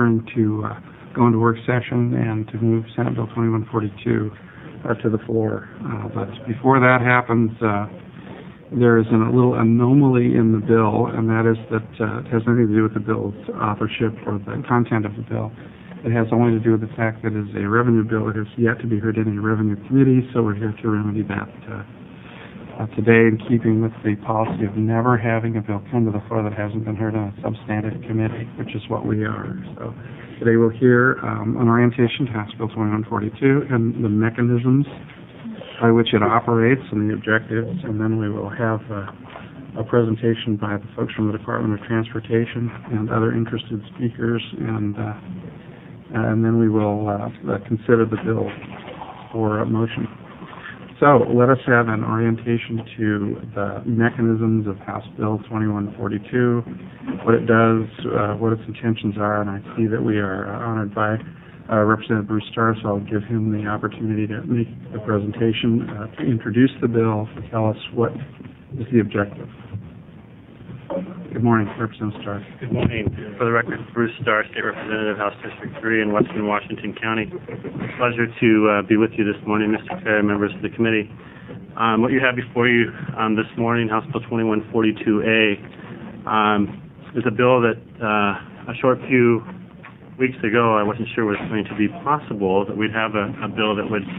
to go into work session and to move Senate Bill 2142 to the floor. But before that happens, there is a little anomaly in the bill, and that is that it has nothing to do with the bill's authorship or the content of the bill. It has only to do with the fact that it is a revenue bill that has yet to be heard in a revenue committee, so we're here to remedy that today, in keeping with the policy of never having a bill come to the floor that hasn't been heard on a substantive committee, which is what we are. So today we'll hear an orientation to House Bill 2142 and the mechanisms by which it operates and the objectives, and then we will have a presentation by the folks from the Department of Transportation and other interested speakers, and then we will consider the bill for a motion. So let us have an orientation to the mechanisms of House Bill 2142, what it does, what its intentions are, and I see that we are honored by Representative Bruce Starr, so I'll give him the opportunity to make the presentation, to introduce the bill, to tell us what is the objective. Good morning, Representative Starr. Good morning. For the record, Bruce Starr, State Representative, House District 3 in Western Washington County. Pleasure to be with you this morning, Mr. Chair, members of the committee. What you have before you this morning, House Bill 2142A, is a bill that a short few weeks ago I wasn't sure was going to be possible, that we'd have a bill that would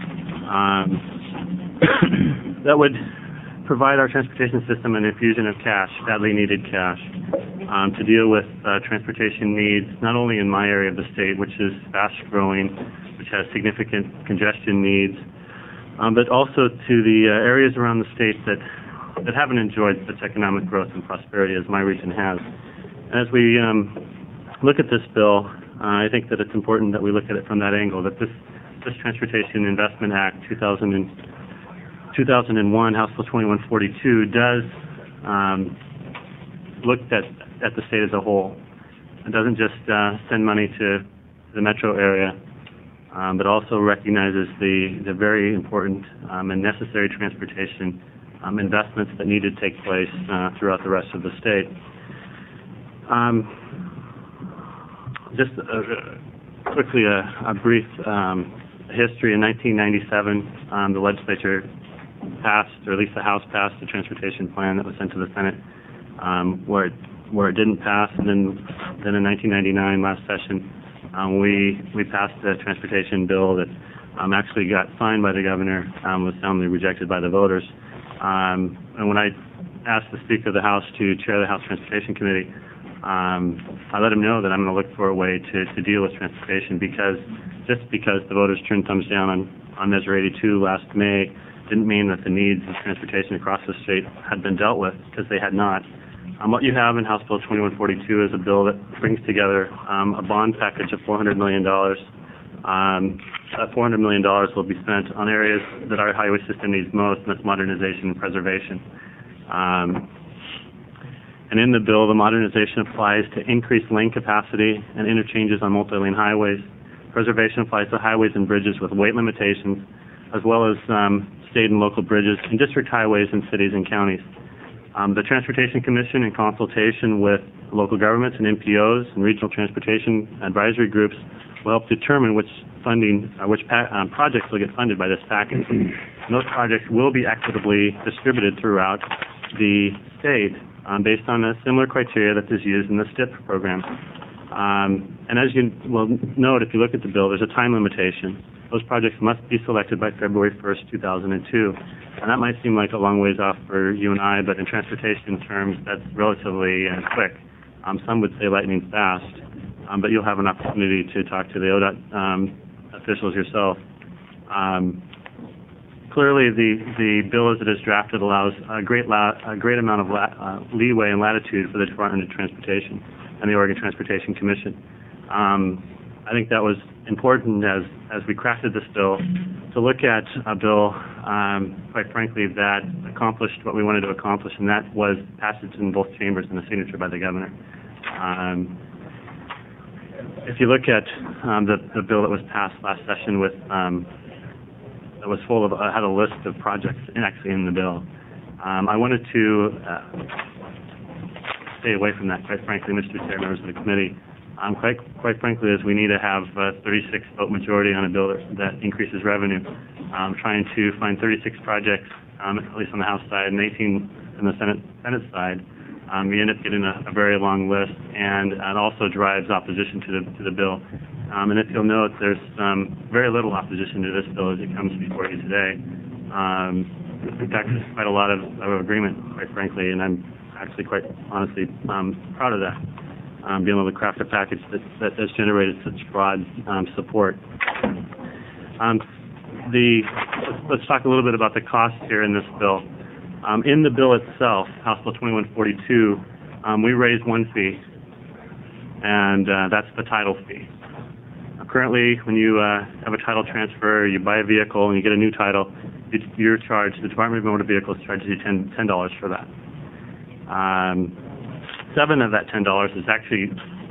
provide our transportation system an infusion of cash, badly needed cash, to deal with transportation needs, not only in my area of the state, which is fast growing, which has significant congestion needs, but also to the areas around the state that haven't enjoyed such economic growth and prosperity as my region has. And as we look at this bill, I think that it's important that we look at it from that angle, that this Transportation Investment Act 2001, House Bill 2142, does look at the state as a whole. It doesn't just send money to the metro area, but also recognizes the very important and necessary transportation investments that need to take place throughout the rest of the state. Just quickly, a brief history. In 1997, the legislature passed, or at least the House passed, the transportation plan that was sent to the Senate, where it didn't pass, and then in 1999, last session, we passed the transportation bill that actually got signed by the governor, was soundly rejected by the voters. And when I asked the Speaker of the House to chair the House Transportation Committee, I let him know that I'm going to look for a way to deal with transportation, because the voters turned thumbs down on Measure 82 last May didn't mean that the needs of transportation across the state had been dealt with, because they had not. What you have in House Bill 2142 is a bill that brings together a bond package of $400 million. That $400 million will be spent on areas that our highway system needs most, and that's modernization and preservation. And in the bill, the modernization applies to increased lane capacity and interchanges on multi-lane highways. Preservation applies to highways and bridges with weight limitations, as well as state and local bridges and district highways in cities and counties. The Transportation Commission, in consultation with local governments and NPOs and regional transportation advisory groups, will help determine which projects will get funded by this package. And those projects will be equitably distributed throughout the state based on a similar criteria that is used in the STIP program. And as you will note, if you look at the bill, there's a time limitation. Those projects must be selected by February 1st, 2002. And that might seem like a long ways off for you and I, but in transportation terms, that's relatively quick. Some would say lightning fast, but you'll have an opportunity to talk to the ODOT officials yourself. Clearly, the bill as it is drafted allows a great amount of leeway and latitude for the Department of Transportation and the Oregon Transportation Commission. I think that was important as we crafted this bill, to look at a bill, quite frankly, that accomplished what we wanted to accomplish, and that was passage in both chambers and a signature by the governor. If you look at the bill that was passed last session with that was full of had a list of projects actually in the bill. I wanted to stay away from that, quite frankly, Mr. Chair, members of the committee. quite frankly, is we need to have a 36 vote majority on a bill that increases revenue. Trying to find 36 projects, at least on the House side, and 18 on the Senate side. We end up getting a very long list, and it also drives opposition to the bill. And if you'll note, there's very little opposition to this bill as it comes before you today. In fact, there's quite a lot of agreement, quite frankly, and I'm actually quite honestly proud of that. Being able to craft a package that has generated such broad support. Let's talk a little bit about the cost here in this bill. In the bill itself, House Bill 2142, we raised one fee, and that's the title fee. Currently, when you have a title transfer, you buy a vehicle and you get a new title, you're charged, the Department of Motor Vehicles charges you $10 for that. $7 of that $10 is actually,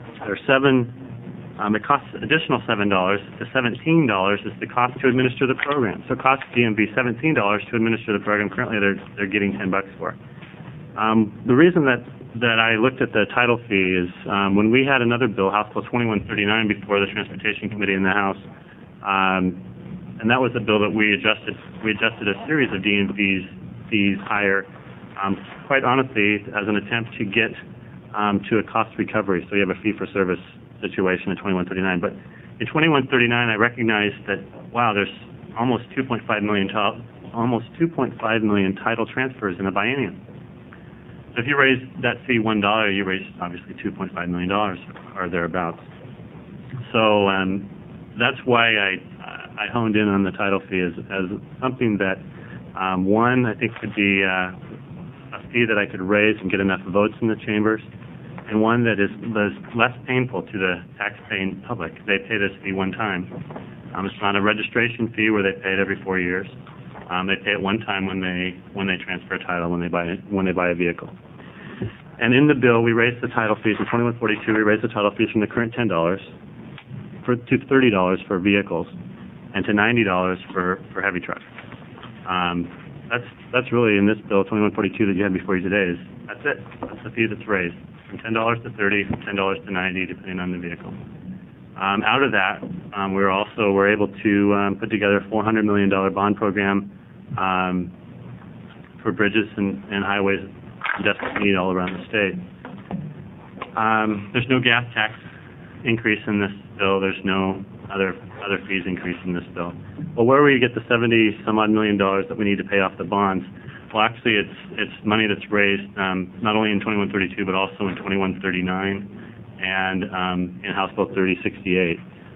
it costs additional $7 to $17 is the cost to administer the program. So it costs DMV $17 to administer the program. Currently, they're getting $10 for it. The reason that I looked at the title fee is when we had another bill, House Bill 2139, before the Transportation Committee in the House, and that was a bill that we adjusted a series of DMV fees higher, quite honestly, as an attempt to get to a cost recovery. So you have a fee-for-service situation in 2139. But in 2139, I recognized that, wow, there's almost 2.5 million title transfers in a biennium. So if you raise that fee $1, you raise obviously $2.5 million or thereabouts. So that's why I honed in on the title fee as something that, one, I think could be a fee that I could raise and get enough votes in the chambers, and one that is less painful to the tax-paying public. They pay this fee one time. It's not a registration fee where they pay it every 4 years. They pay it one time when they transfer a title, when they buy a vehicle. And in the bill, we raised the title fees in 2142. We raised the title fees from the current $10 to $30 for vehicles, and to $90 for heavy trucks. That's really in this bill 2142 that you have before you today. That's it. That's the fee that's raised from $10 to $30, from $10 to $90, depending on the vehicle. Out of that, we're able to put together a $400 million bond program for bridges and highways in desperate need all around the state. There's no gas tax increase in this bill. There's no other fees increase in this bill. Well, where we get the $70-some-odd million that we need to pay off the bonds? Well, actually, it's money that's raised not only in 2132 but also in 2139 and in House Bill 3068.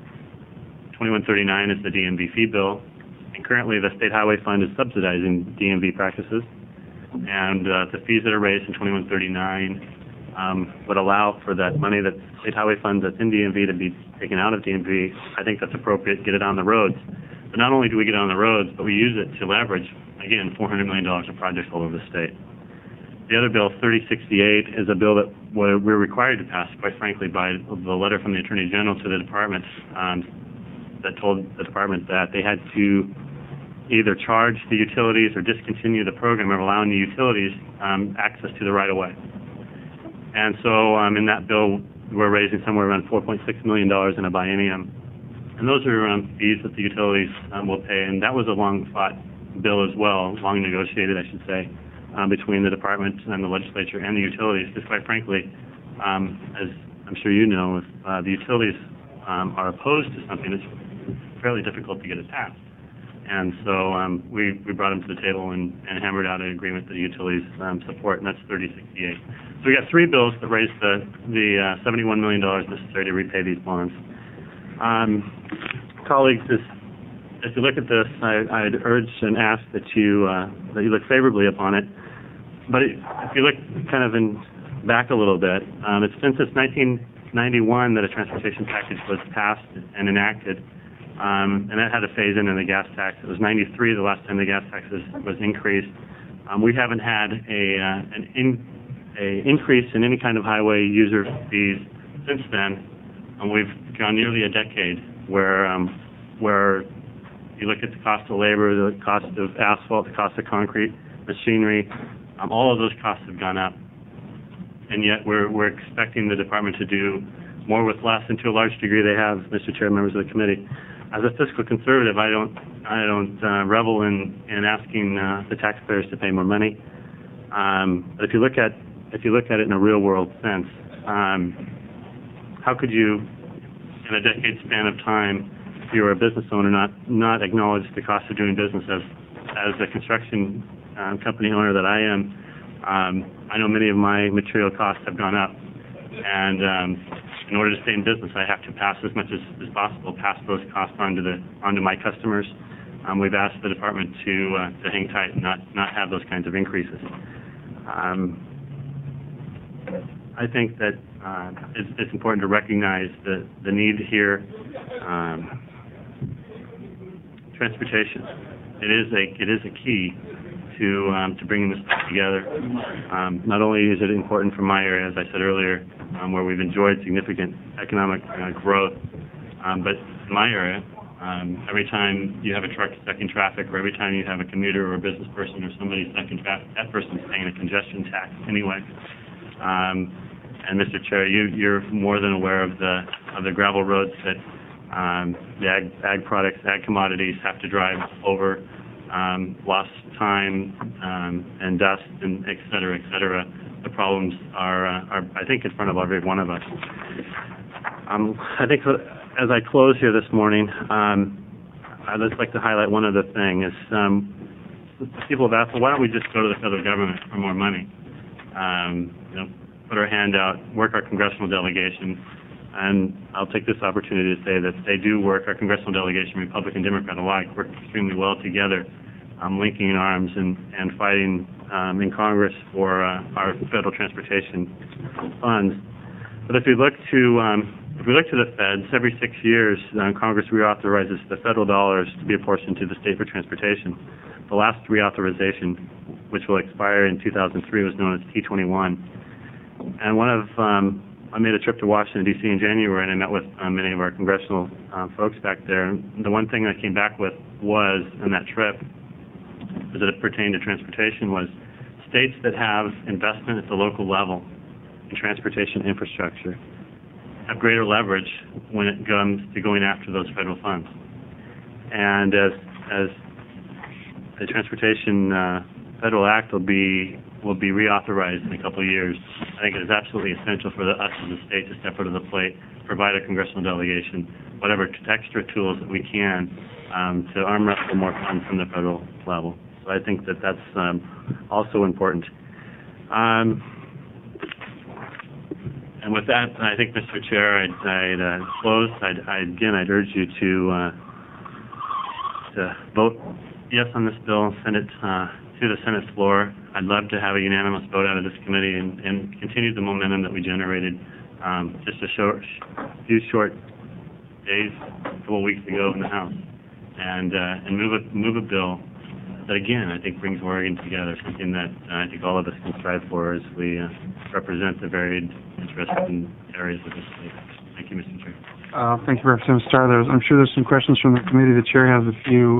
2139 is the DMV fee bill, and currently the State Highway Fund is subsidizing DMV practices, and the fees that are raised in 2139 would allow for that money that State Highway Fund that's in DMV to be taken out of DMV. I think that's appropriate, get it on the roads. But not only do we get it on the roads, but we use it to leverage, again, $400 million of projects all over the state. The other bill, 3068, is a bill that we're required to pass, quite frankly, by the letter from the Attorney General to the department that told the department that they had to either charge the utilities or discontinue the program of allowing the utilities access to the right-of-way. And so in that bill, we're raising somewhere around $4.6 million in a biennium. And those are fees that the utilities will pay. And that was a long-fought bill as well, long negotiated, I should say, between the department and the legislature and the utilities. Because quite frankly, as I'm sure you know, if the utilities are opposed to something, it's fairly difficult to get it passed. And so we brought them to the table and hammered out an agreement that the utilities support, and that's 3068. So we got three bills that raised the $71 million necessary to repay these bonds. Colleagues, as you look at this, I'd urge and ask that you look favorably upon it. But if you look kind of back a little bit, it's been since 1991 that a transportation package was passed and enacted. And that had a phase in the gas tax. It was 93 the last time the gas tax was increased. We haven't had an increase in any kind of highway user fees since then. And we've gone nearly a decade where you look at the cost of labor, the cost of asphalt, the cost of concrete, machinery, all of those costs have gone up. And yet we're expecting the department to do more with less, and to a large degree they have, Mr. Chair, members of the committee. As a fiscal conservative, I don't revel in asking the taxpayers to pay more money. But if you look at it in a real world sense, how could you, in a decade span of time, if you were a business owner, not acknowledge the cost of doing business? As a construction company owner that I am, I know many of my material costs have gone up, and in order to stay in business, I have to pass as much as possible, pass those costs onto my customers. We've asked the department to hang tight and not have those kinds of increases. I think that it's important to recognize the need here. Transportation. It is a key to bringing this together. Not only is it important for my area, as I said earlier, where we've enjoyed significant economic growth, but in my area, every time you have a truck stuck in traffic, or every time you have a commuter or a business person or somebody stuck in traffic, that person's paying a congestion tax anyway. And Mr. Chair, you're more than aware of the gravel roads that the ag products, ag commodities have to drive over, lost time and dust, and et cetera, et cetera. The problems are I think, in front of every one of us. I think as I close here this morning, I'd just like to highlight one other thing. Is people have asked, well, why don't we just go to the federal government for more money? Put our hand out, work our congressional delegation. And I'll take this opportunity to say that they do work, our congressional delegation, Republican, Democrat alike, work extremely well together, linking arms and fighting in Congress for our federal transportation funds. But if we look to the feds, every 6 years, Congress reauthorizes the federal dollars to be apportioned to the state for transportation. The last reauthorization, which will expire in 2003, was known as T21. And I made a trip to Washington, D.C. in January, and I met with many of our congressional folks back there. And the one thing I came back with was, on that trip, as it pertained to transportation, was states that have investment at the local level in transportation infrastructure have greater leverage when it comes to going after those federal funds. And as the Transportation Federal Act will be reauthorized in a couple of years, I think it is absolutely essential for us as a state to step up to the plate, provide a congressional delegation, whatever extra tools that we can to arm wrestle more funds from the federal level. So I think that that's also important. And with that, I think, Mr. Chair, I'd close. I'd urge you to vote yes on this bill, send it to the Senate floor. I'd love to have a unanimous vote out of this committee and continue the momentum that we generated just a few short days, a couple of weeks ago in the House, and move a bill that, again, I think brings Oregon together, something that I think all of us can strive for as we represent the varied interests and areas of this state. Thank you, Mr. Chair. Thank you, Representative Starr. I'm sure there's some questions from the committee. The chair has a few.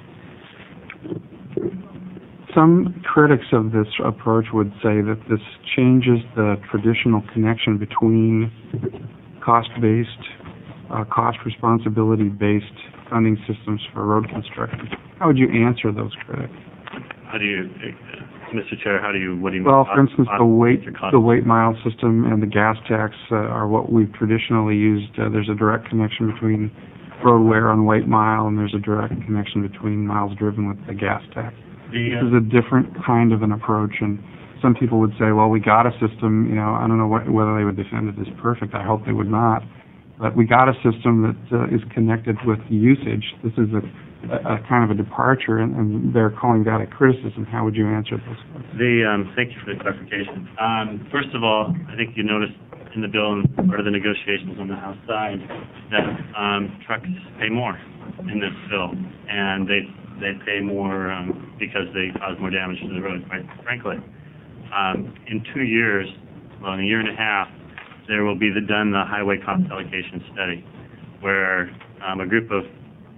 Some critics of this approach would say that this changes the traditional connection between cost-based, cost responsibility-based funding systems for road construction. How would you answer those critics? How do you, Mr. Chair, what do you mean? Well, for instance, the weight mile system and the gas tax are what we've traditionally used. There's a direct connection between road wear on weight mile, and there's a direct connection between miles driven with the gas tax. This is a different kind of an approach, and some people would say, well, we got a system, I don't know whether they would defend it as perfect. I hope they would not. But we got a system that is connected with usage. This is a kind of a departure, and they're calling that a criticism. How would you answer those questions? Thank you for the clarification. First of all, I think you noticed in the bill and part of the negotiations on the House side that trucks pay more in this bill, and they pay more because they cause more damage to the road, quite frankly. In 2 years, well, in a year and a half, there will be the highway cost allocation study, where a group of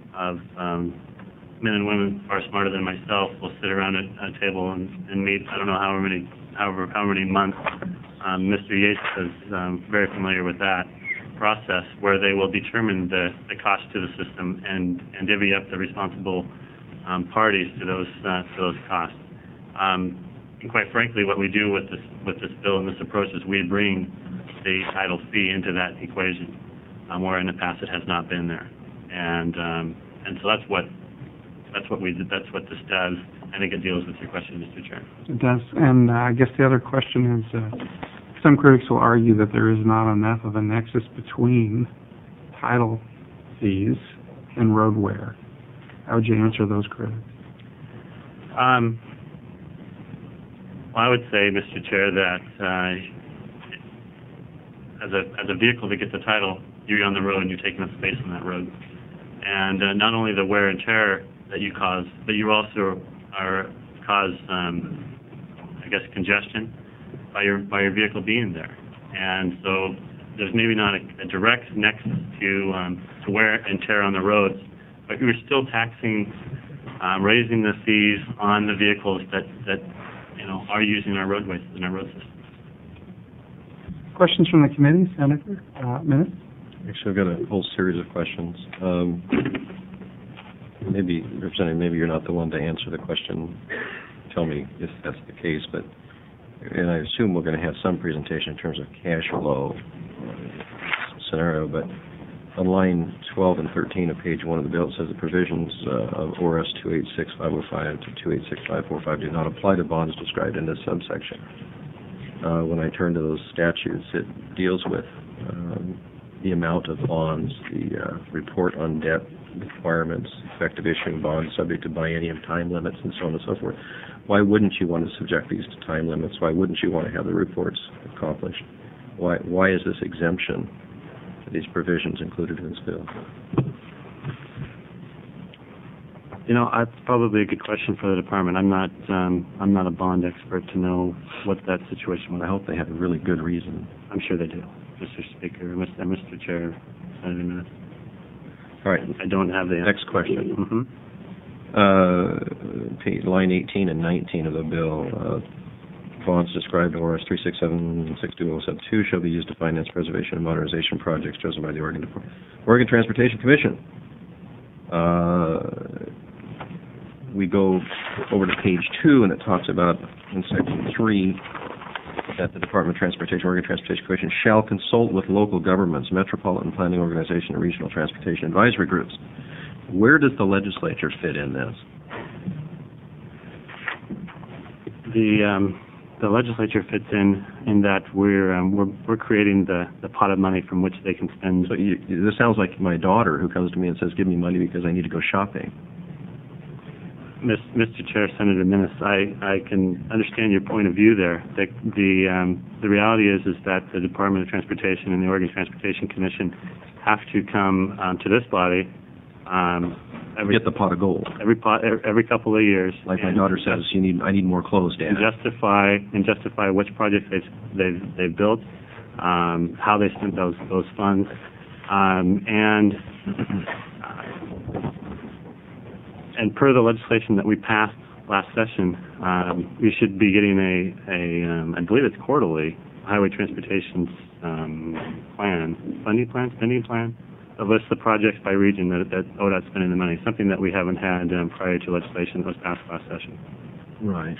men and women far smarter than myself will sit around a table and meet. I don't know how many months. Mr. Yates is very familiar with that, process where they will determine the cost to the system and divvy up the responsible parties to those costs. And quite frankly, what we do with this bill and this approach is we bring the title fee into that equation, where in the past it has not been there, and so that's what we did. That's what this does. I think it deals with your question, Mr. Chair. It does, and I guess the other question is, some critics will argue that there is not enough of a nexus between title fees and road wear. How would you answer those critics? Well, I would say, Mr. Chair, that as a vehicle that gets a title, you're on the road and you're taking up space on that road, and not only the wear and tear that you cause, but you also cause I guess congestion by your vehicle being there, and so there's maybe not a direct nexus to wear and tear on the roads, but you're still taxing, raising the fees on the vehicles that are using our roadways and our road system. Questions from the committee, Senator? Minutes? Actually, I've got a whole series of questions. Maybe, Representative, maybe you're not the one to answer the question. Tell me if that's the case, and I assume we're going to have some presentation in terms of cash flow scenario, but on line 12 and 13 of page 1 of the bill, it says the provisions of ORS 286505 to 286545 do not apply to bonds described in this subsection. When I turn to those statutes, it deals with the amount of bonds, the report on debt requirements, effective issuing bonds subject to biennium time limits, and so on and so forth. Why wouldn't you want to subject these to time limits? Why wouldn't you want to have the reports accomplished? Why is this exemption for these provisions included in this bill? That's probably a good question for the department. I'm not a bond expert to know what that situation would. I hope they have a really good reason. I'm sure they do, Mr. Speaker, Mr. Chair, Senator Minutes. All right. I don't have the next question. Line 18 and 19 of the bill. Bonds described in ORS 367-62072 shall be used to finance preservation and modernization projects chosen by the Oregon Transportation Commission. We go over to page 2, and it talks about, in section 3, that the Department of Transportation, Oregon Transportation Commission, shall consult with local governments, metropolitan planning organization, and regional transportation advisory groups. Where does the legislature fit in this? The legislature fits in that we're creating the pot of money from which they can spend. So this sounds like my daughter who comes to me and says, "Give me money because I need to go shopping." Mr. Chair, Senator Minnis, I can understand your point of view there. The reality is that the Department of Transportation and the Oregon Transportation Commission have to come to this body get the pot of gold every couple of years. Like my daughter says, I need more clothes, Dad. And justify which projects they've built, how they spent those funds, and per the legislation that we passed last session, we should be getting I believe it's quarterly, highway transportation spending plan, that lists the projects by region that ODOT's spending the money, something that we haven't had prior to legislation that was passed last session. Right.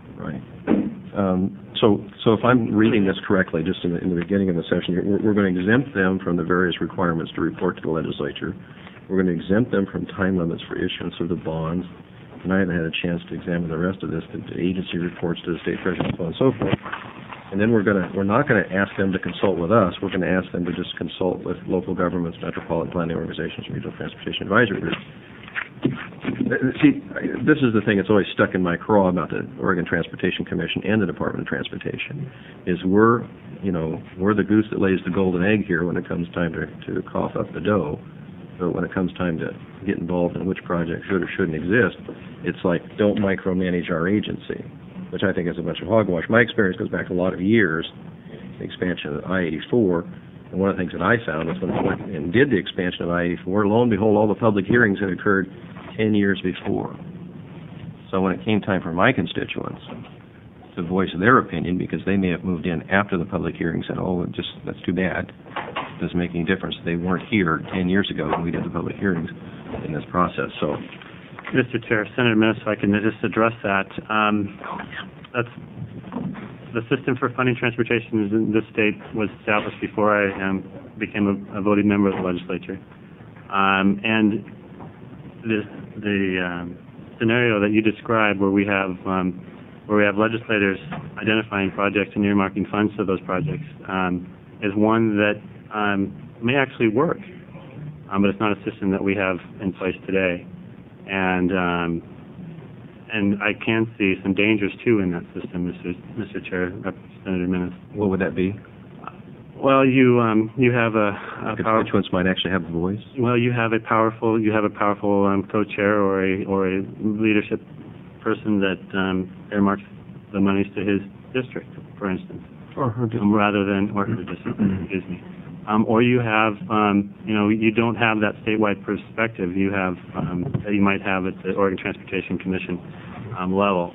So if I'm reading this correctly, just in the beginning of the session, we're going to exempt them from the various requirements to report to the legislature. We're going to exempt them from time limits for issuance of the bonds. And I haven't had a chance to examine the rest of this, the agency reports to the state treasurer and so on and so forth. And then we're not going to ask them to consult with us. We're going to ask them to just consult with local governments, metropolitan planning organizations, regional transportation advisory groups. See, this is the thing that's always stuck in my craw about the Oregon Transportation Commission and the Department of Transportation, is we're the goose that lays the golden egg here when it comes time to cough up the dough. But when it comes time to get involved in which project should or shouldn't exist, it's like, don't micromanage our agency, which I think is a bunch of hogwash. My experience goes back a lot of years, the expansion of I-84, and one of the things that I found was when we went and did the expansion of I-84, lo and behold, all the public hearings had occurred 10 years before. So when it came time for my constituents to voice their opinion, because they may have moved in after the public hearing, said, "Oh, that's too bad," does it make any difference? They weren't here 10 years ago when we did the public hearings in this process, so. Mr. Chair, Senator Minnis, if I can just address that. That's the system for funding transportation in this state was established before I became a voting member of the legislature. And the scenario that you described, where we have legislators identifying projects and earmarking funds for those projects, is one that may actually work, but it's not a system that we have in place today. And I can see some dangers too in that system, Mr. Chair, Senator Minnis. What would that be? Well, you have a constituents might actually have a voice. Well, you have a powerful co-chair or a leadership person that earmarks the monies to his district, for instance, or her district, or her district. Excuse me. Or you have, you don't have that statewide perspective you have that you might have at the Oregon Transportation Commission level.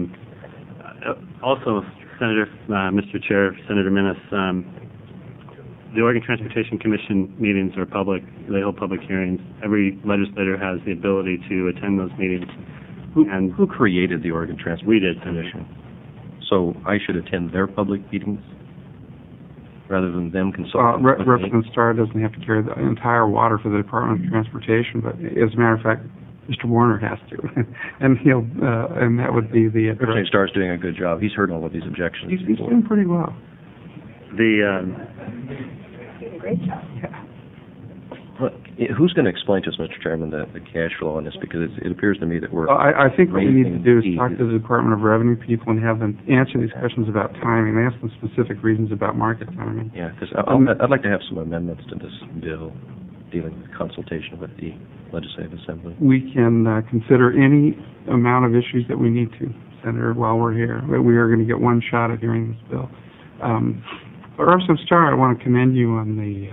Also, Mr. Chair, Senator Minnis, the Oregon Transportation Commission meetings are public. They hold public hearings. Every legislator has the ability to attend those meetings. Who created the Oregon Transportation Commission? So I should attend their public meetings rather than them consulting? Representative Starr doesn't have to carry the entire water for the Department of Transportation, but as a matter of fact, Mr. Warner has to, and and that would be the. Representative Starr's doing a good job. He's heard all of these objections. He's doing pretty well. Doing a great job. Yeah. Who's going to explain to us, Mr. Chairman, the cash flow on this? Because it appears to me that we're. I think what we need to do is talk to the Department of Revenue people and have them answer these questions about timing. They ask them specific reasons about market timing. Yeah, because I'd like to have some amendments to this bill dealing with consultation with the Legislative Assembly. We can consider any amount of issues that we need to, Senator, while we're here. We are going to get one shot at hearing this bill. But Representative Starr, I want to commend you on the.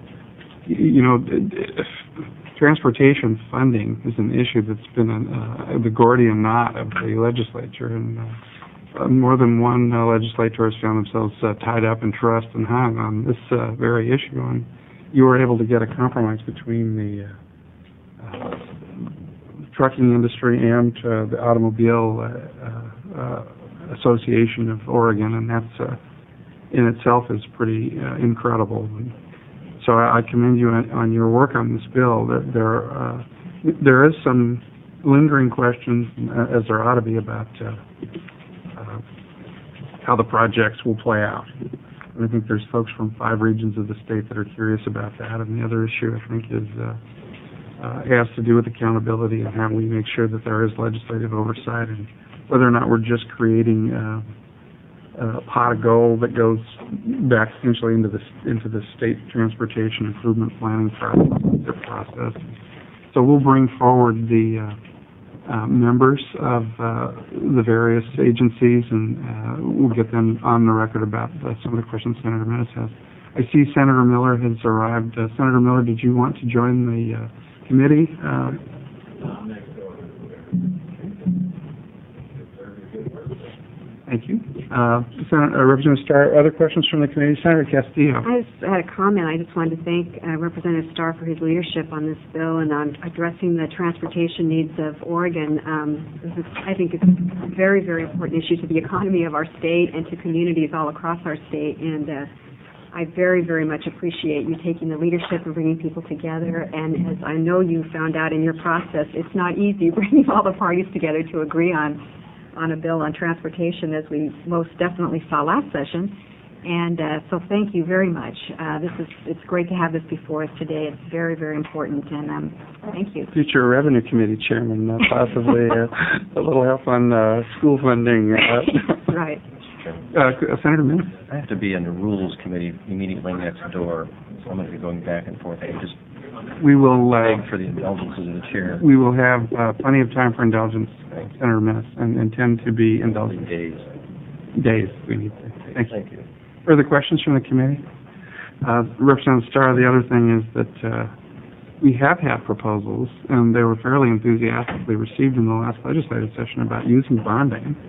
Transportation funding is an issue that's been the Gordian knot of the legislature, and more than one legislator has found themselves tied up in trust and hung on this very issue. And you were able to get a compromise between the trucking industry and the Automobile Association of Oregon, and that's in itself is pretty incredible. So I commend you on your work on this bill. There is some lingering questions, as there ought to be, about how the projects will play out. And I think there's folks from 5 regions of the state that are curious about that. And the other issue, I think, is has to do with accountability and how we make sure that there is legislative oversight, and whether or not we're just creating a pot of gold that goes back essentially into the state transportation improvement planning process. So we'll bring forward the members of the various agencies, and we'll get them on the record about some of the questions Senator Minnis has. I see Senator Miller has arrived. Senator Miller, did you want to join the committee? Thank you. Representative Starr, other questions from the committee? Senator Castillo. I just had a comment. I just wanted to thank Representative Starr for his leadership on this bill and on addressing the transportation needs of Oregon. I think it's a very, very important issue to the economy of our state and to communities all across our state. And I very, very much appreciate you taking the leadership and bringing people together. And as I know you found out in your process, it's not easy bringing all the parties together to agree on a bill on transportation, as we most definitely saw last session. And so thank you very much. It's great to have this before us today. It's very, very important, and thank you. Future Revenue Committee Chairman, possibly a little help on school funding. Right. Senator Minnis? I have to be in the Rules Committee immediately next door, so I'm going to be going back and forth. We will beg for the indulgences of the chair. We will have plenty of time for indulgence, Senator Minnis, and intend to be indulgent. Days we need to. Thank you. Further questions from the committee? Representative Starr, the other thing is that we have had proposals, and they were fairly enthusiastically received in the last legislative session about using bonding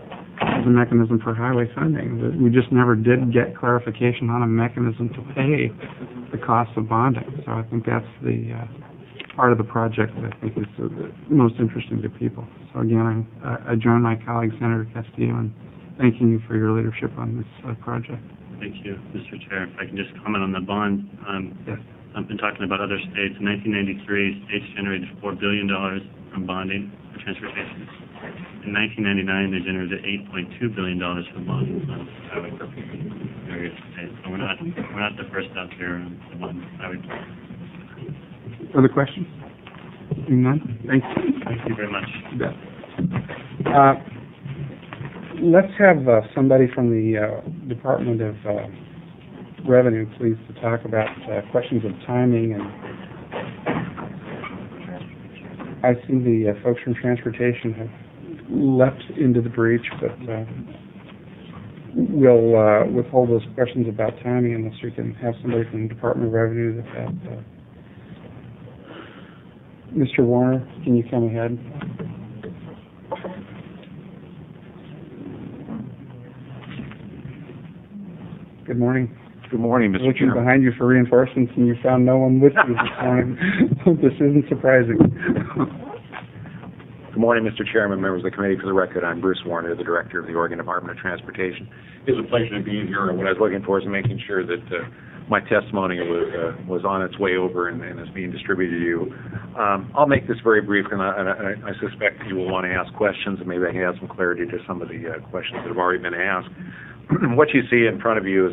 as a mechanism for highway funding. We just never did get clarification on a mechanism to pay the cost of bonding. So I think that's the part of the project that I think is the most interesting to people. So again, I join my colleague, Senator Castillo, in thanking you for your leadership on this project. Thank you, Mr. Chair. If I can just comment on the bond. Yes. I've been talking about other states. In 1993, states generated $4 billion from bonding for transportation. In 1999, they generated $8.2 billion from bonding funds for highway purposes in various states. So we're not the first out there on the bond highway. Further questions? Seeing none? Thank you. Thank you very much. You bet. Let's have somebody from the Department of Revenue, please, to talk about questions of timing. And I see the folks from Transportation have leapt into the breach, but we'll withhold those questions about timing unless we can have somebody from the Department of Revenue that Mr. Warner, can you come ahead? Good morning. Good morning, Mr. Looking Chairman. behind you for reinforcements, and you found no one with you this morning. This isn't surprising. Good morning, Mr. Chairman, members of the committee. For the record, I'm Bruce Warner, the Director of the Oregon Department of Transportation. It's a pleasure to be here. What I was looking for is making sure that my testimony was on its way over and is being distributed to you. I'll make this very brief, and I suspect you will want to ask questions, and maybe I can add some clarity to some of the questions that have already been asked. What you see in front of you is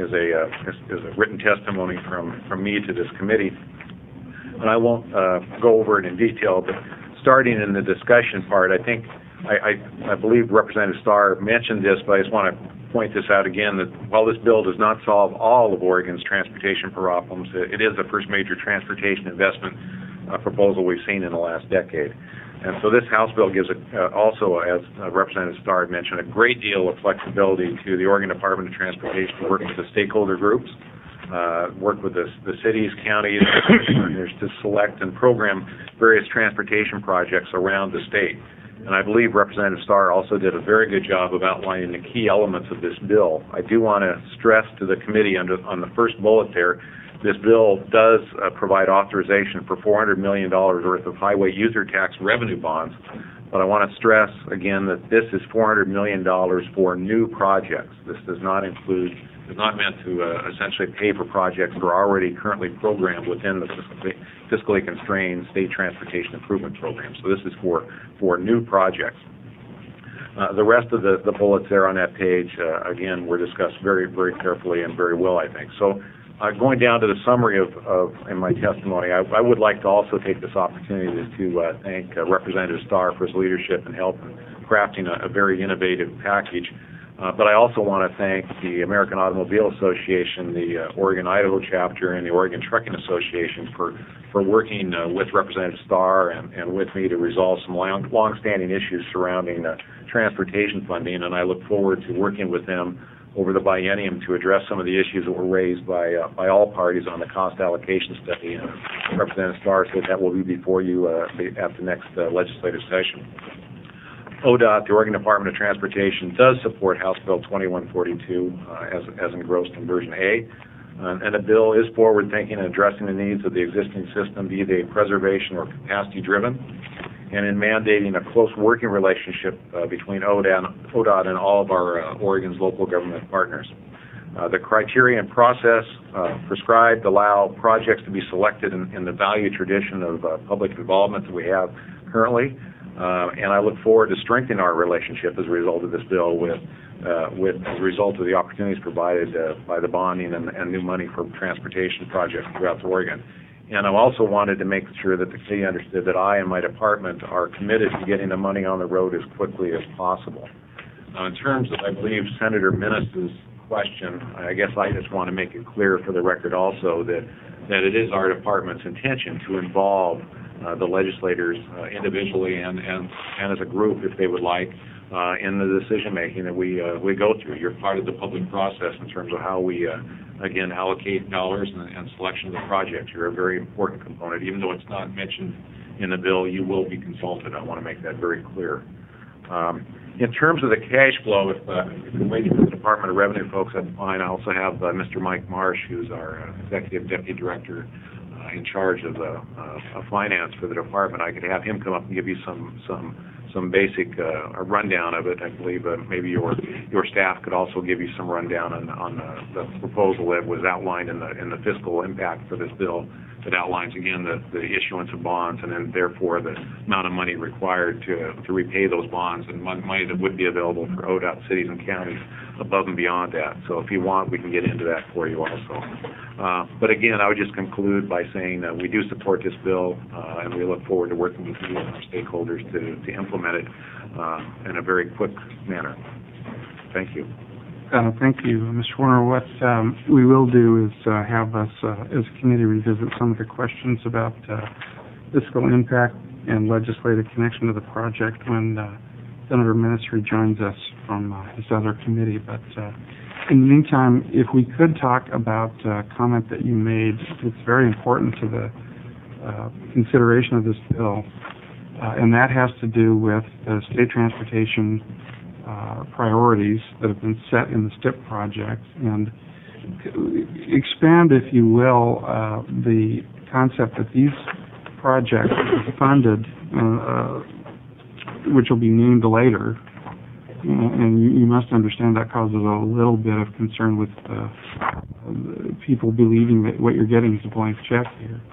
a written testimony from me to this committee, and I won't go over it in detail. But starting in the discussion part, I think I believe Representative Starr mentioned this, but I just want to point this out again, that while this bill does not solve all of Oregon's transportation problems, it is the first major transportation investment proposal we've seen in the last decade. And so this House bill gives also, as Representative Starr mentioned, a great deal of flexibility to the Oregon Department of Transportation to work with the stakeholder groups, work with the cities, counties, partners to select and program various transportation projects around the state. And I believe Representative Starr also did a very good job of outlining the key elements of this bill. I do want to stress to the committee on the first bullet there, this bill does provide authorization for $400 million worth of highway user tax revenue bonds. But I want to stress again that this is $400 million for new projects. This is not meant to essentially pay for projects that are already currently programmed within the fiscally constrained state transportation improvement program. So this is for new projects. The rest of the bullets there on that page, again, were discussed very, very carefully and very well, I think. So going down to the summary in my testimony, I would like to also take this opportunity to thank Representative Starr for his leadership and help in crafting a very innovative package. But I also want to thank the American Automobile Association, the Oregon-Idaho chapter, and the Oregon Trucking Association for working with Representative Starr and with me to resolve some long-standing issues surrounding transportation funding. And I look forward to working with them over the biennium to address some of the issues that were raised by all parties on the cost allocation study. And Representative Starr said that will be before you at the next legislative session. ODOT, the Oregon Department of Transportation, does support House Bill 2142 as engrossed in version A. And the bill is forward-thinking and addressing the needs of the existing system, be they preservation or capacity-driven, and in mandating a close working relationship between ODOT and all of our Oregon's local government partners. The criteria and process prescribed allow projects to be selected in the value tradition of public involvement that we have currently. And I look forward to strengthening our relationship as a result of this bill with as a result of the opportunities provided by the bonding and new money for transportation projects throughout Oregon. And I also wanted to make sure that the committee understood that I and my department are committed to getting the money on the road as quickly as possible. In terms of, I believe, Senator Minnis's question, I guess I just want to make it clear for the record also that it is our department's intention to involve the legislators individually and as a group, if they would like, in the decision-making that we go through. You're part of the public process in terms of how we, again, allocate dollars and selection of the projects. You're a very important component. Even though it's not mentioned in the bill, you will be consulted. I want to make that very clear. In terms of the cash flow, if you're waiting for the Department of Revenue folks, that's fine. I also have Mr. Mike Marsh, who's our Executive Deputy Director in charge of finance for the department. I could have him come up and give you some basic a rundown of it. I believe maybe your staff could also give you some rundown on the proposal that was outlined in the fiscal impact for this bill, that outlines again the issuance of bonds and then therefore the amount of money required to repay those bonds and money that would be available for ODOT cities and counties above and beyond that. So if you want, we can get into that for you also. But again, I would just conclude by saying that we do support this bill and we look forward to working with you and our stakeholders to implement it in a very quick manner. Thank you. Thank you, Mr. Warner. What we will do is have us, as a committee, revisit some of the questions about fiscal impact and legislative connection to the project when Senator Ministry joins us from his other committee. But in the meantime, if we could talk about a comment that you made, it's very important to the consideration of this bill, and that has to do with the state transportation priorities that have been set in the STIP project, and expand, if you will, the concept that these projects are funded, which will be named later, and you must understand that causes a little bit of concern with people believing that what you're getting is a blank check here.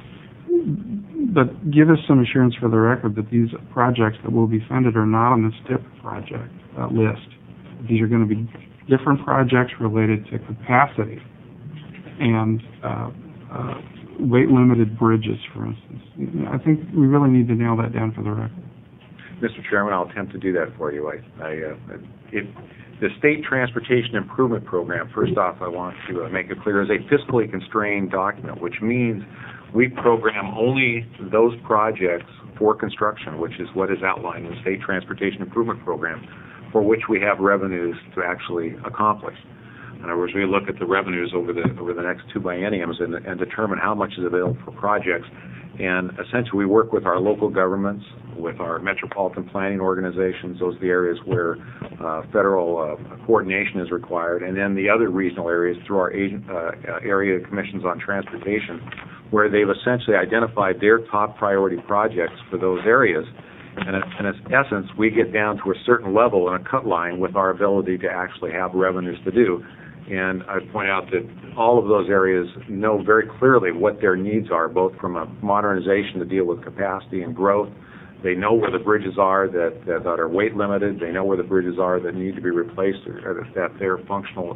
But give us some assurance for the record that these projects that will be funded are not on the STIP project list. These are going to be different projects related to capacity and weight-limited bridges, for instance. I think we really need to nail that down for the record. Mr. Chairman, I'll attempt to do that for you. The State Transportation Improvement Program, first off, I want to make it clear, is a fiscally constrained document, which means we program only those projects for construction, which is what is outlined in the State Transportation Improvement Program, for which we have revenues to actually accomplish. In other words, we look at the revenues over the next two bienniums and determine how much is available for projects. And essentially, we work with our local governments, with our metropolitan planning organizations. Those are the areas where federal coordination is required. And then the other regional areas through our area commissions on transportation, where they've essentially identified their top priority projects for those areas. And in its essence, we get down to a certain level and a cut line with our ability to actually have revenues to do. And I point out that all of those areas know very clearly what their needs are, both from a modernization to deal with capacity and growth. They know where the bridges are that are weight limited. They know where the bridges are that need to be replaced or that their functional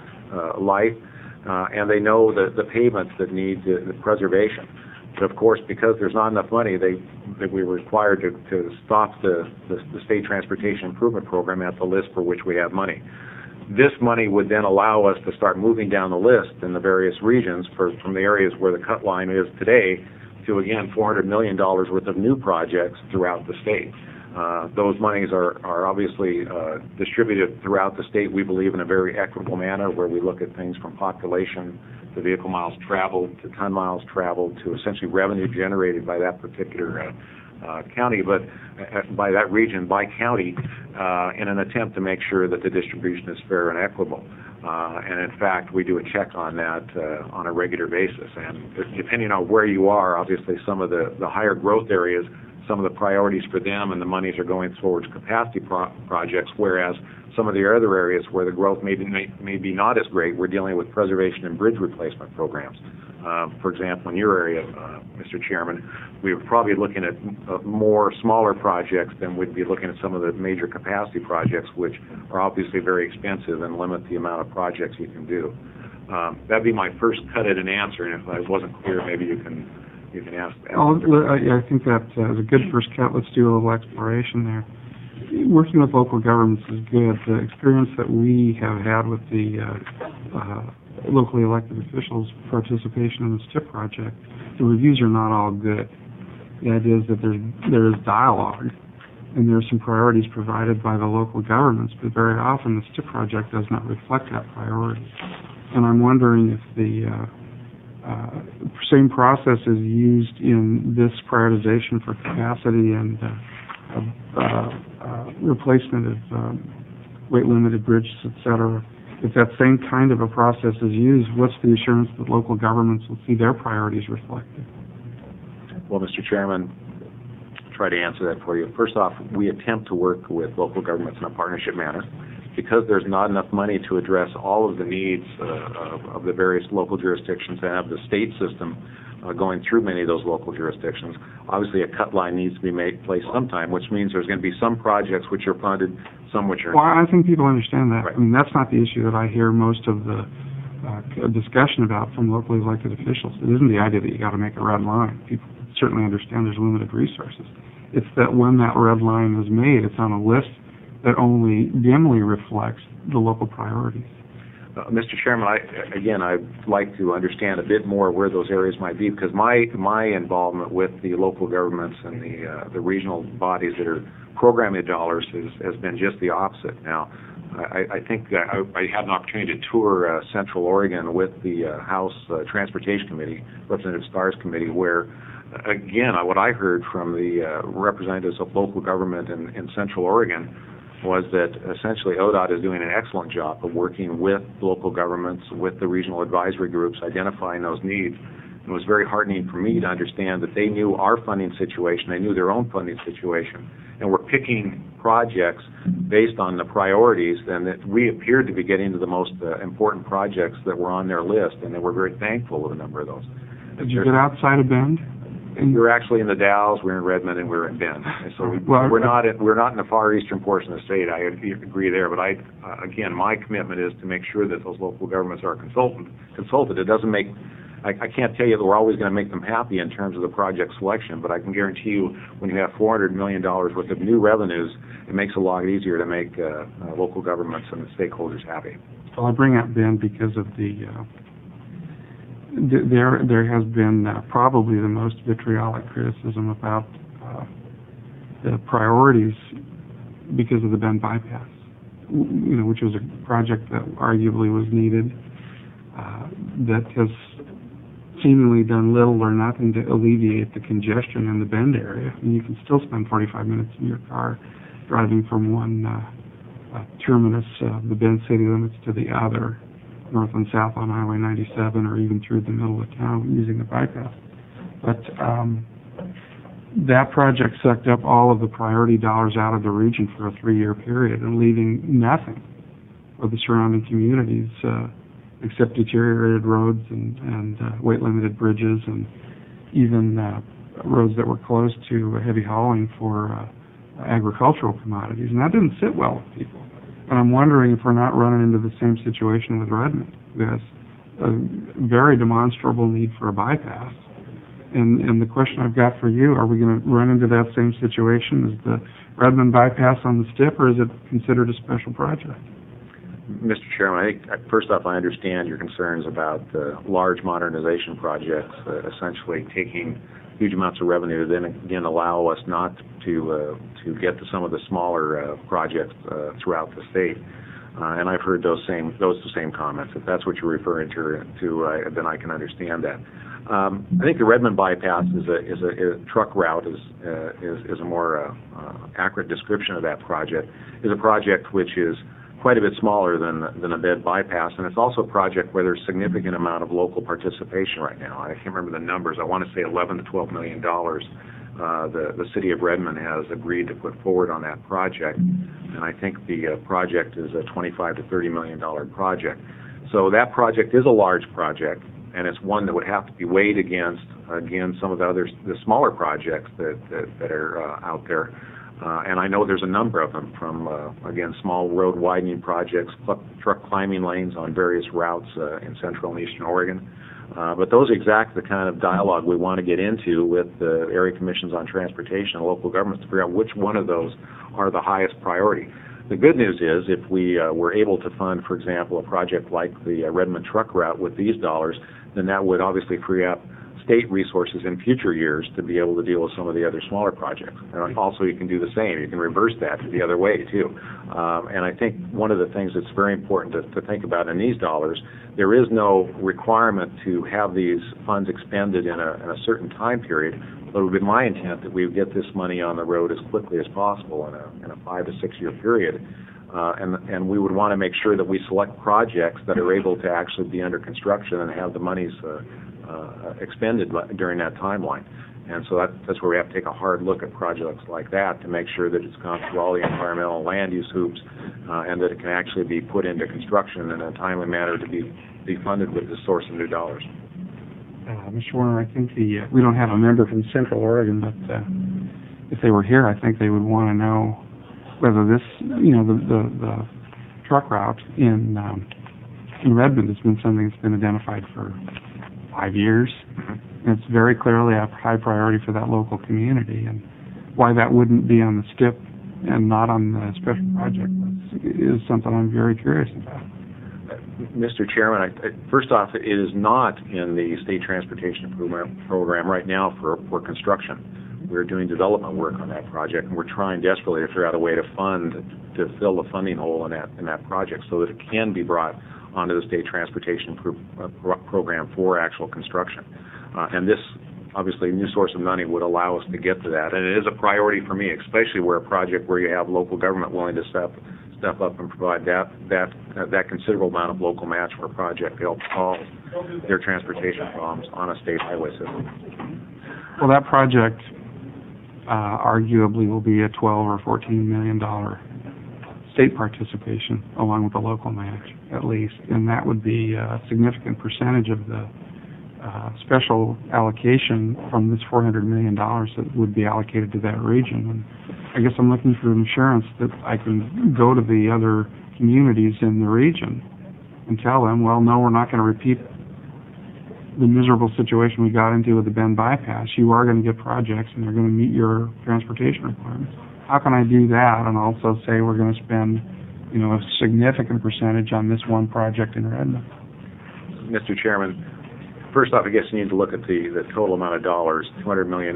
life. And they know the pavements that need the preservation. But of course, because there's not enough money, we were required to stop the State Transportation Improvement Program at the list for which we have money. This money would then allow us to start moving down the list in the various regions from the areas where the cut line is today to, again, $400 million worth of new projects throughout the state. Those monies are obviously distributed throughout the state, we believe, in a very equitable manner, where we look at things from population to vehicle miles traveled to ton miles traveled to essentially revenue generated by that particular county, but by that region, by county, in an attempt to make sure that the distribution is fair and equitable. And in fact, we do a check on that on a regular basis. And depending on where you are, obviously some of the higher growth areas, some of the priorities for them and the monies are going towards capacity projects, whereas some of the other areas where the growth may be not as great, we're dealing with preservation and bridge replacement programs. For example, in your area, Mr. Chairman, we're probably looking at more smaller projects than we'd be looking at some of the major capacity projects, which are obviously very expensive and limit the amount of projects you can do. That'd be my first cut at an answer, and if I wasn't clear, maybe you can ask. I think that is a good first cut. Let's do a little exploration there. Working with local governments is good. The experience that we have had with the locally elected officials' participation in the STIP project, the reviews are not all good. The idea is that there is dialogue, and there are some priorities provided by the local governments, but very often the STIP project does not reflect that priority. And I'm wondering if the same process is used in this prioritization for capacity and replacement of weight-limited bridges, et cetera, if that same kind of a process is used, what's the assurance that local governments will see their priorities reflected? Well, Mr. Chairman, I'll try to answer that for you. First off, we attempt to work with local governments in a partnership manner. Because there's not enough money to address all of the needs of the various local jurisdictions and have the state system going through many of those local jurisdictions, obviously a cut line needs to be placed sometime, which means there's going to be some projects which are funded, some which are not. Well, I think people understand that. Right. I mean, that's not the issue that I hear most of the discussion about from locally elected officials. It isn't the idea that you got to make a red line. People certainly understand there's limited resources. It's that when that red line is made, it's on a list that only dimly reflects the local priorities. Mr. Chairman, I'd like to understand a bit more where those areas might be, because my involvement with the local governments and the regional bodies that are programming dollars has been just the opposite. Now, I think I had an opportunity to tour Central Oregon with the House Transportation Committee, Representative Starr's committee, where again, what I heard from the representatives of local government in Central Oregon was that essentially ODOT is doing an excellent job of working with local governments, with the regional advisory groups, identifying those needs. It was very heartening for me to understand that they knew our funding situation, they knew their own funding situation, and were picking projects based on the priorities, and that we appeared to be getting to the most important projects that were on their list, and they were very thankful of a number of those. Did you get outside of Bend? We were actually in the Dalles, we were in Redmond, and we were in Bend. And so we're not in the far eastern portion of the state. I agree there, but again, my commitment is to make sure that those local governments are consulted. It doesn't make. I can't tell you that we're always going to make them happy in terms of the project selection, but I can guarantee you when you have $400 million worth of new revenues, it makes it a lot easier to make local governments and the stakeholders happy. Well, I bring up Bend because of the. There has been probably the most vitriolic criticism about the priorities because of the Bend bypass, which was a project that arguably was needed, that has seemingly done little or nothing to alleviate the congestion in the Bend area. And you can still spend 45 minutes in your car driving from one terminus of the Bend city limits to the other, north and south on Highway 97, or even through the middle of town using the bypass. But that project sucked up all of the priority dollars out of the region for a 3-year period and leaving nothing for the surrounding communities except deteriorated roads and weight-limited bridges and even roads that were closed to heavy hauling for agricultural commodities. And that didn't sit well with people. And I'm wondering if we're not running into the same situation with Redmond, who has a very demonstrable need for a bypass. And the question I've got for you, are we going to run into that same situation? Is the Redmond bypass on the STIP, or is it considered a special project? Mr. Chairman, first off, I understand your concerns about large modernization projects, essentially taking huge amounts of revenue, then again allow us not to get to some of the smaller projects throughout the state. And I've heard those same comments. If that's what you're referring to, then I can understand that. I think the Redmond bypass is a truck route is a more accurate description of that project. Is a project which is quite a bit smaller than a Bend bypass, and it's also a project where there's significant amount of local participation right now. I can't remember the numbers. I want to say $11 to $12 million. The city of Redmond has agreed to put forward on that project, and I think the project is a $25 to $30 million project. So that project is a large project, and it's one that would have to be weighed against, again, some of the smaller projects that are out there. And I know there's a number of them, from, again, small road widening projects, truck climbing lanes on various routes in central and eastern Oregon. But those are exactly the kind of dialogue we want to get into with the area commissions on transportation and local governments to figure out which one of those are the highest priority. The good news is if we were able to fund, for example, a project like the Redmond truck route with these dollars, then that would obviously free up state resources in future years to be able to deal with some of the other smaller projects. And also, you can do the same. You can reverse that the other way, too. And I think one of the things that's very important to think about in these dollars, there is no requirement to have these funds expended in a certain time period. But it would be my intent that we would get this money on the road as quickly as possible in a 5 to 6 year period. And we would want to make sure that we select projects that are able to actually be under construction and have the monies expended during that timeline. And so that's where we have to take a hard look at projects like that to make sure that it's gone through all the environmental and land use hoops and that it can actually be put into construction in a timely manner to be funded with the source of new dollars. Mr. Warner, I think we don't have a member from Central Oregon, but if they were here, I think they would want to know whether this, the truck route in Redmond has been something that's been identified for 5 years. And it's very clearly a high priority for that local community, and why that wouldn't be on the STIP and not on the special project list is something I'm very curious about. Mr. Chairman, first off, it is not in the State Transportation Program right now for construction. We're doing development work on that project, and we're trying desperately to figure out a way to fill the funding hole in that project so that it can be brought onto the State Transportation Program for actual construction. And this, obviously, new source of money would allow us to get to that. And it is a priority for me, especially where a project where you have local government willing to step up and provide that considerable amount of local match for a project to help solve their transportation problems on a state highway system. Well, that project arguably will be a $12 or $14 million state participation along with the local match, at least, and that would be a significant percentage of the special allocation from this $400 million that would be allocated to that region. And I guess I'm looking for insurance that I can go to the other communities in the region and tell them, well, no, we're not going to repeat the miserable situation we got into with the Bend bypass. You are going to get projects and they're going to meet your transportation requirements. How can I do that and also say we're going to spend, a significant percentage on this one project in Redmond? Mr. Chairman, first off, I guess you need to look at the total amount of dollars, $400 million.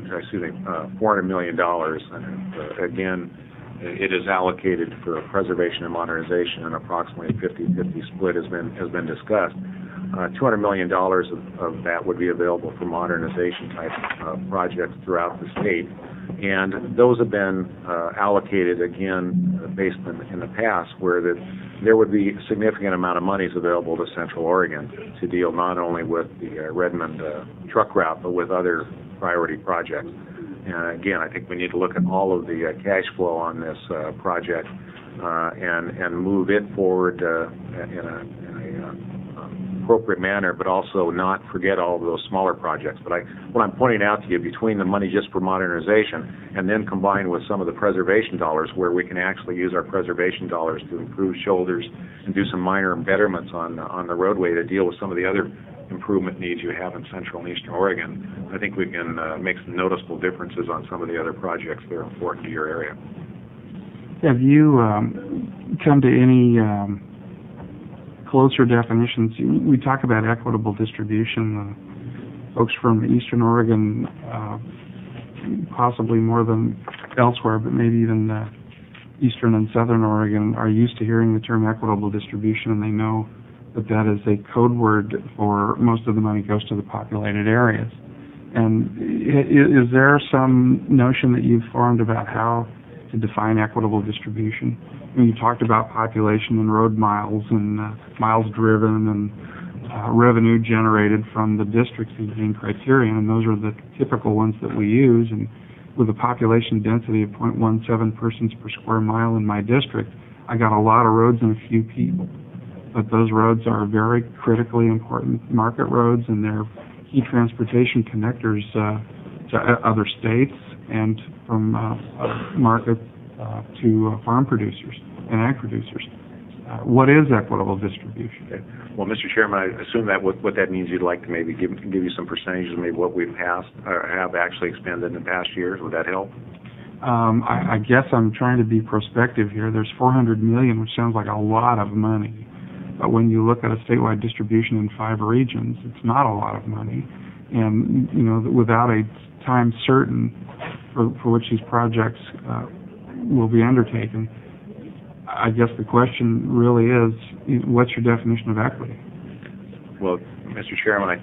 And again, it is allocated for preservation and modernization, and approximately a 50-50 split has been discussed. $200 million of that would be available for modernization type projects throughout the state, and those have been allocated again based in the past where there would be a significant amount of monies available to Central Oregon to deal not only with the Redmond truck route but with other priority projects. And again, I think we need to look at all of the cash flow on this project and move it forward in a appropriate manner, but also not forget all of those smaller projects. But what I'm pointing out to you, between the money just for modernization and then combined with some of the preservation dollars, where we can actually use our preservation dollars to improve shoulders and do some minor betterments on the roadway to deal with some of the other improvement needs you have in Central and Eastern Oregon, I think we can make some noticeable differences on some of the other projects that are important to your area. Have you come to any closer definitions? We talk about equitable distribution. Folks from Eastern Oregon, possibly more than elsewhere, but maybe even Eastern and Southern Oregon, are used to hearing the term equitable distribution, and they know that is a code word for most of the money goes to the populated areas. And is there some notion that you've formed about how to define equitable distribution? You talked about population and road miles and miles driven and revenue generated from the districts as being criterion, and those are the typical ones that we use. And with a population density of 0.17 persons per square mile in my district, I got a lot of roads and a few people. But those roads are very critically important market roads, and they're key transportation connectors to other states and from market to farm producers and ag producers. What is equitable distribution? Okay. Well, Mr. Chairman, I assume that what that means you'd like to maybe give you some percentages of maybe what we've passed or have actually expended in the past years. Would that help? I guess I'm trying to be prospective here. There's $400 million, which sounds like a lot of money. But when you look at a statewide distribution in 5 regions, it's not a lot of money. And, without a time certain for which these projects will be undertaken, I guess the question really is, what's your definition of equity? Well, Mr. Chairman,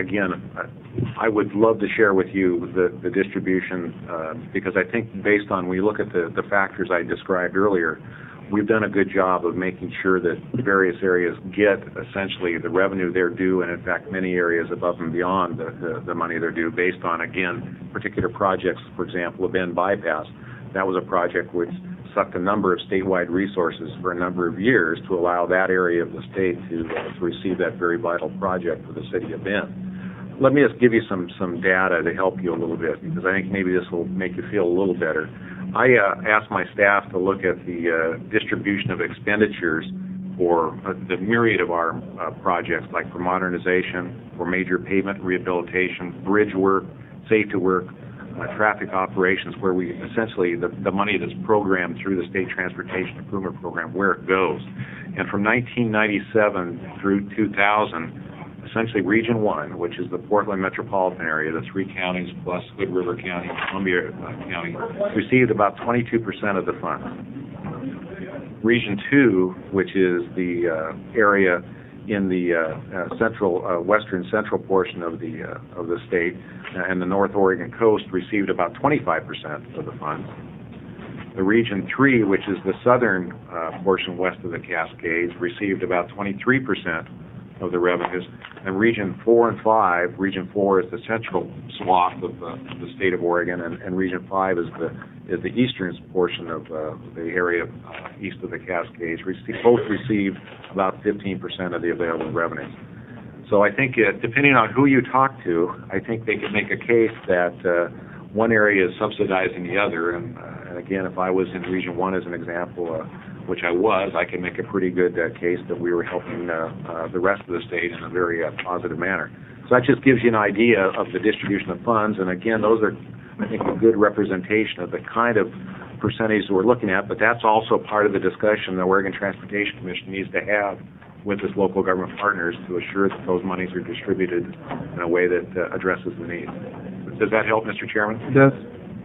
I would love to share with you the distribution because I think based on, we look at the factors I described earlier, we've done a good job of making sure that various areas get essentially the revenue they're due, and in fact many areas above and beyond the money they're due based on, again, particular projects. For example, the Bend Bypass, that was a project which sucked a number of statewide resources for a number of years to allow that area of the state to receive that very vital project for the city of Bend. Let me just give you some data to help you a little bit, because I think maybe this will make you feel a little better. I asked my staff to look at the distribution of expenditures for the myriad of our projects, like for modernization, for major pavement rehabilitation, bridge work, safety work, traffic operations, where we essentially, the money that's programmed through the State Transportation Improvement Program, where it goes. And from 1997 through 2000, essentially Region 1, which is the Portland metropolitan area, the 3 counties plus Hood River County, Columbia County, received about 22% of the funds. Region 2, which is the area in the western central portion of the state, and the North Oregon coast, received about 25% of the funds. The Region 3, which is the southern portion west of the Cascades, received about 23% of the revenues. And Region 4 and 5, Region 4 is the central swath of the state of Oregon, and Region 5 is the eastern portion of the area east of the Cascades. Both received about 15% of the available revenues. So I think, depending on who you talk to, I think they could make a case that one area is subsidizing the other. And again, if I was in Region 1 as an example, which I was, I can make a pretty good case that we were helping the rest of the state in a very positive manner. So that just gives you an idea of the distribution of funds. And again, those are, I think, a good representation of the kind of percentage we're looking at. But that's also part of the discussion the Oregon Transportation Commission needs to have with its local government partners to assure that those monies are distributed in a way that addresses the needs. Does that help, Mr. Chairman? It does.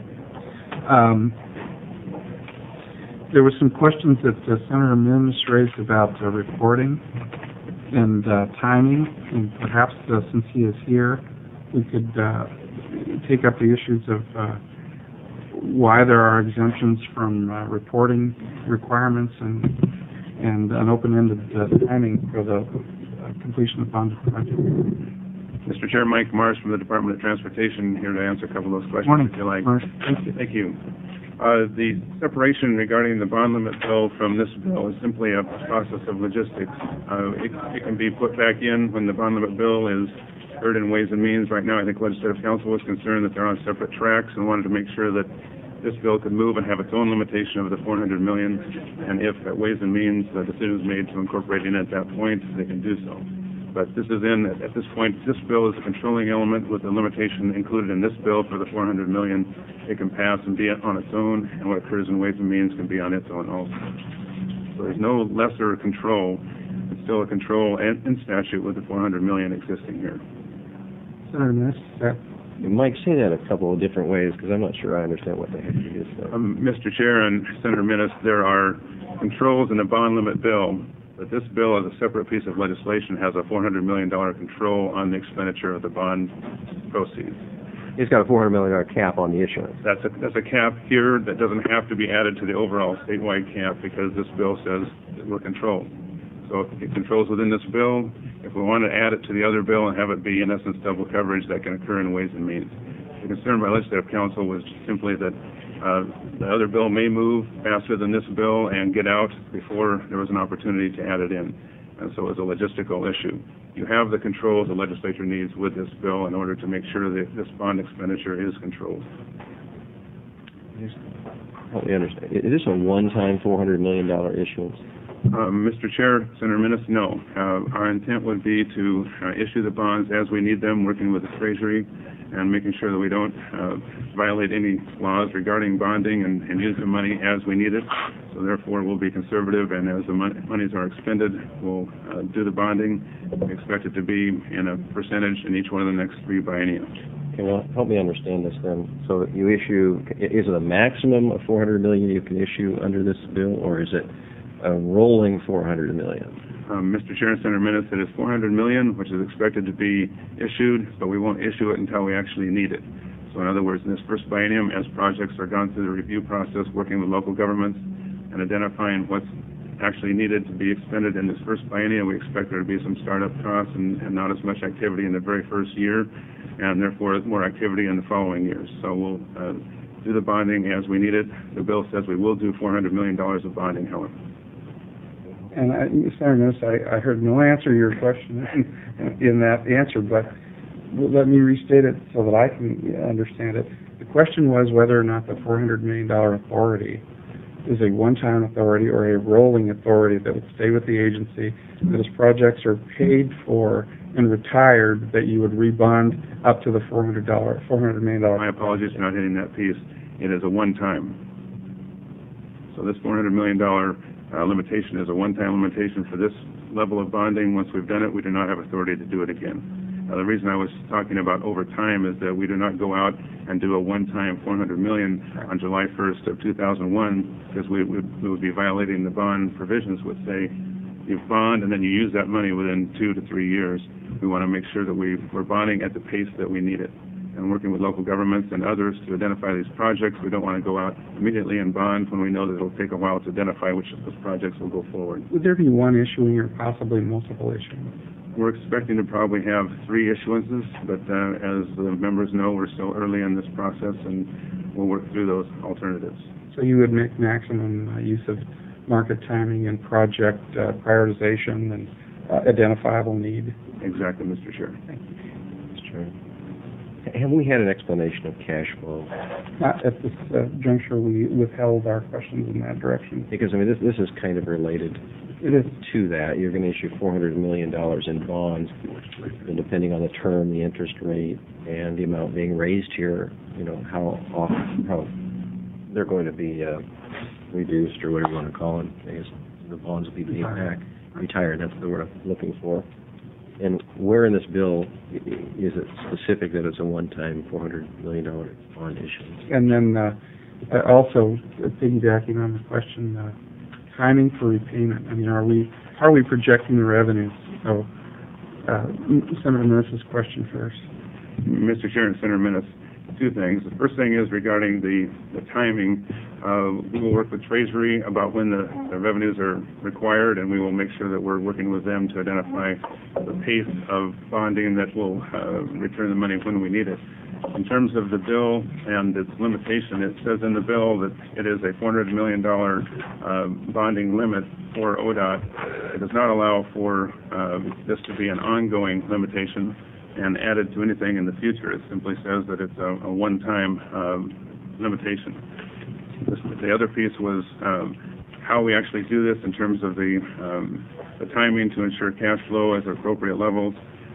There were some questions that Senator Mims raised about reporting and timing, and perhaps since he is here, we could take up the issues of why there are exemptions from reporting requirements and an open-ended timing for the completion of bonded projects. Mr. Chair, Mike Marsh from the Department of Transportation, here to answer a couple of those questions. Morning, if you like. Marsh. Thank you. Thank you. The separation regarding the bond limit bill from this bill is simply a process of logistics. It can be put back in when the bond limit bill is heard in Ways and Means. Right now, I think Legislative Council was concerned that they're on separate tracks and wanted to make sure that this bill could move and have its own limitation of the $400 million. And if at Ways and Means the decision is made to incorporate it at that point, they can do so. But this is at this point, this bill is a controlling element with the limitation included in this bill for the $400 million. It can pass and be on its own, and what occurs in Ways and Means can be on its own also. So there's no lesser control. It's still a control in statute with the $400 million existing here. Senator Mims, Mike, say that a couple of different ways, because I'm not sure I understand what the heck it is. Mr. Chair and Senator Minnis, there are controls in the bond limit bill, but this bill, as a separate piece of legislation, has a $400 million control on the expenditure of the bond proceeds. It's got a $400 million cap on the issuance. That's a cap here that doesn't have to be added to the overall statewide cap because this bill says that we're controlled. So if it controls within this bill, if we want to add it to the other bill and have it be, in essence, double coverage, that can occur in Ways and Means. The concern by Legislative Council was simply that the other bill may move faster than this bill and get out before there was an opportunity to add it in. And so it's a logistical issue. You have the controls the legislature needs with this bill in order to make sure that this bond expenditure is controlled. Help me understand. Is this a one-time $400 million issuance? Mr. Chair, Senator Minnis, no. Our intent would be to issue the bonds as we need them, working with the Treasury and making sure that we don't violate any laws regarding bonding and use the money as we need it. So therefore, we'll be conservative, and as the monies are expended, we'll do the bonding. We expect it to be in a percentage in each one of the next 3 bienniums. Okay, well, help me understand this then. So you issue, is it a maximum of $400 million you can issue under this bill, or is it a rolling $400 million. Mr. Chair and Senator Minnis, it is $400 million, which is expected to be issued, but we won't issue it until we actually need it. So in other words, in this first biennium, as projects are gone through the review process, working with local governments and identifying what's actually needed to be expended in this first biennium, we expect there to be some startup costs and not as much activity in the very first year, and therefore more activity in the following years. So we'll do the bonding as we need it. The bill says we will do $400 million of bonding, however. And Senator Minnis, I heard no answer to your question in that answer, but let me restate it so that I can understand it. The question was whether or not the $400 million authority is a one-time authority or a rolling authority that would stay with the agency, that as projects are paid for and retired, that you would rebond up to the $400 million. My apologies for not hitting that piece. It is a one-time. So this $400 million limitation is a one-time limitation for this level of bonding. Once we've done it, we do not have authority to do it again. The reason I was talking about over time is that we do not go out and do a one-time $400 million on July 1st of 2001, because we would be violating the bond provisions, which say you bond and then you use that money within 2 to 3 years. We want to make sure that we're bonding at the pace that we need it. And working with local governments and others to identify these projects, we don't want to go out immediately and bond when we know that it will take a while to identify which of those projects will go forward. Would there be one issuing or possibly multiple issuing? We're expecting to probably have 3 issuances, but as the members know, we're still early in this process, and we'll work through those alternatives. So you would make maximum use of market timing and project prioritization and identifiable need? Exactly, Mr. Chair. Thank you. Mr. Chairman. Have we had an explanation of cash flow? Not at this juncture. We withheld our questions in that direction. Because, I mean, this is kind of related It is. to that. You're going to issue $400 million in bonds, and depending on the term, the interest rate, and the amount being raised here, you know, how they're going to be reduced, or whatever you want to call it. I guess the bonds will be paid back. Retired, that's the word I'm looking for. And where in this bill is it specific that it's a one-time $400 million bond issue? And then also piggybacking on the question, timing for repayment. I mean, how are we projecting the revenues? So, Senator Minnis's question first. Mr. Chair and Senator Minnis, 2 things. The first thing is regarding the timing. We will work with Treasury about when the revenues are required, and we will make sure that we're working with them to identify the pace of bonding that will return the money when we need it. In terms of the bill and its limitation, it says in the bill that it is a $400 million bonding limit for ODOT. It does not allow for this to be an ongoing limitation and added to anything in the future. It simply says that it's a one-time limitation. The other piece was how we actually do this in terms of the timing to ensure cash flow at the appropriate levels.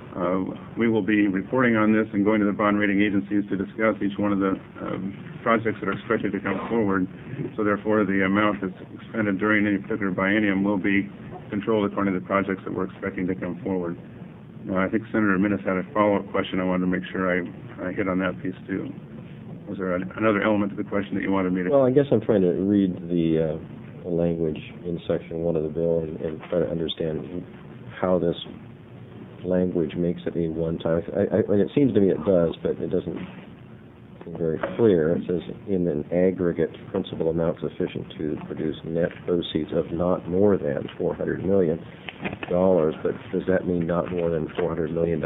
We will be reporting on this and going to the bond rating agencies to discuss each one of the projects that are expected to come forward. So therefore, the amount that's expended during any particular biennium will be controlled according to the projects that we're expecting to come forward. I think Senator Minnis had a follow-up question. I wanted to make sure I hit on that piece too. Was there another element to the question that you wanted me to? Well, I guess I'm trying to read the language in Section 1 of the bill and try to understand how this language makes it a one-time. And it seems to me it does, but it doesn't seem very clear. It says, in an aggregate principal amount sufficient to produce net proceeds of not more than $400 million. But does that mean not more than $400 million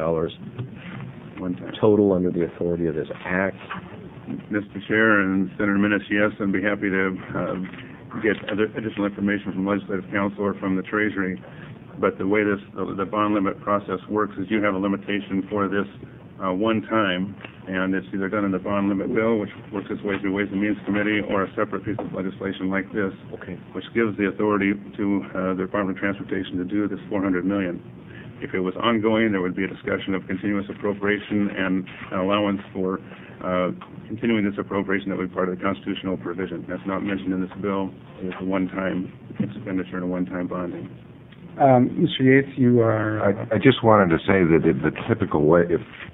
total under the authority of this Act? Mr. Chair and Senator Minnis, yes, I'd be happy to get additional information from Legislative Council or from the Treasury. But the way the bond limit process works is you have a limitation for this one time, and it's either done in the bond limit bill, which works its way through Ways and Means Committee, or a separate piece of legislation like this, which gives the authority to the Department of Transportation to do this $400 million. If it was ongoing, there would be a discussion of continuous appropriation and an allowance for continuing this appropriation that would be part of the constitutional provision. That's not mentioned in this bill. It's a one-time expenditure and a one-time bonding. Mr. Yates, you are... I just wanted to say that the typical way, if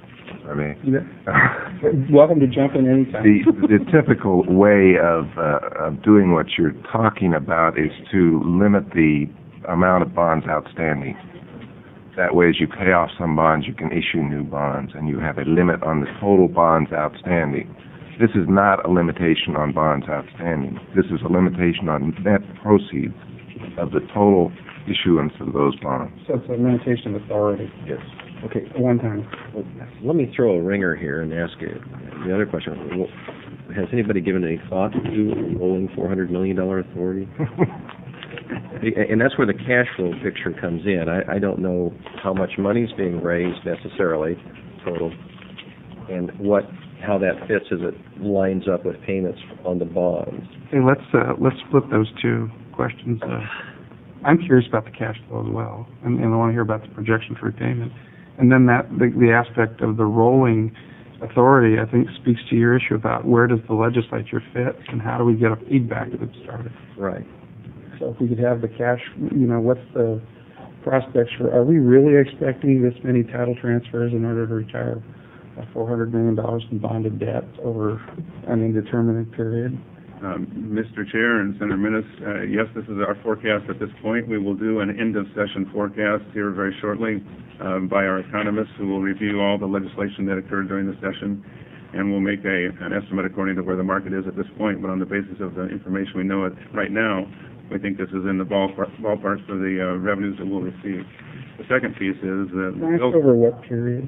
if I may. Welcome to jump in anytime. The typical way of doing what you're talking about is to limit the amount of bonds outstanding. That way, as you pay off some bonds, you can issue new bonds, and you have a limit on the total bonds outstanding. This is not a limitation on bonds outstanding. This is a limitation on net proceeds of the total issuance of those bonds. So it's a limitation of authority. Yes. Okay, One time. let me throw a ringer here and ask you the other question. Has anybody given any thought to a rolling $400 million authority? And that's where the cash flow picture comes in. I don't know how much money's being raised necessarily, total, and how that fits as it lines up with payments on the bonds. Hey, let's split those two questions. I'm curious about the cash flow as well, and I want to hear about the projection for repayment. And then the aspect of the rolling authority, I think, speaks to your issue about where does the legislature fit and how do we get a feedback loop started. Right. So if we could have the cash, what's the prospects for, are we really expecting this many title transfers in order to retire $400 million in bonded debt over an indeterminate period? Mr. Chair and Senator Minnis, yes, this is our forecast at this point. We will do an end-of-session forecast here very shortly by our economists who will review all the legislation that occurred during the session, and we'll make an estimate according to where the market is at this point. But on the basis of the information we know right now, we think this is in the ballpark for the revenues that we'll receive. The second piece is that... Over what period?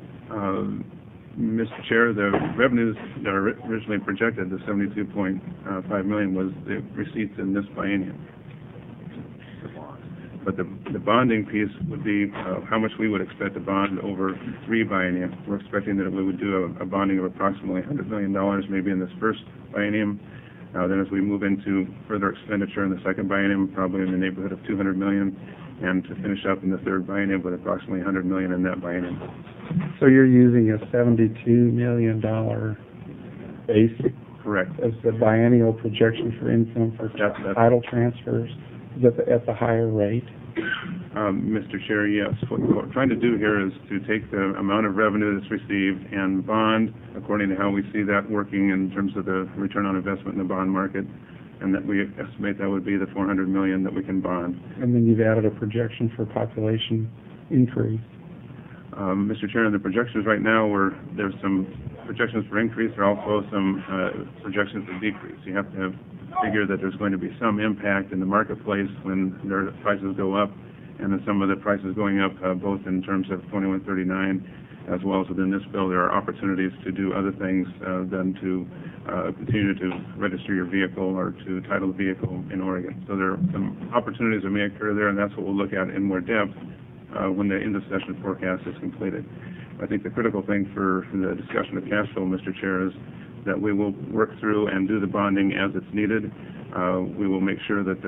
Mr. Chair, the revenues that are originally projected, the $72.5 million, was the receipts in this biennium. But the bonding piece would be how much we would expect to bond over 3 biennium. We're expecting that we would do a bonding of approximately $100 million maybe in this first biennium. Then as we move into further expenditure in the second biennium, probably in the neighborhood of $200 million, and to finish up in the third biennium with approximately $100 million in that biennium. So you're using a $72 million base? Correct. As the biennial projection for income for title transfers? Is that at the higher rate? Mr. Chair, yes. What we're trying to do here is to take the amount of revenue that's received and bond according to how we see that working in terms of the return on investment in the bond market, and that we estimate that would be the $400 million that we can bond. And then you've added a projection for population increase. Mr. Chair, in the projections right now, there's some projections for increase. There are also some projections for decrease. You have to figure that there's going to be some impact in the marketplace when their prices go up, and then some of the prices going up both in terms of 2139 as well as within this bill. There are opportunities to do other things than to continue to register your vehicle or to title the vehicle in Oregon. So there are some opportunities that may occur there, and that's what we'll look at in more depth when the end-of-session forecast is completed. I think the critical thing for the discussion of cash flow, Mr. Chair, is that we will work through and do the bonding as it's needed. We will make sure that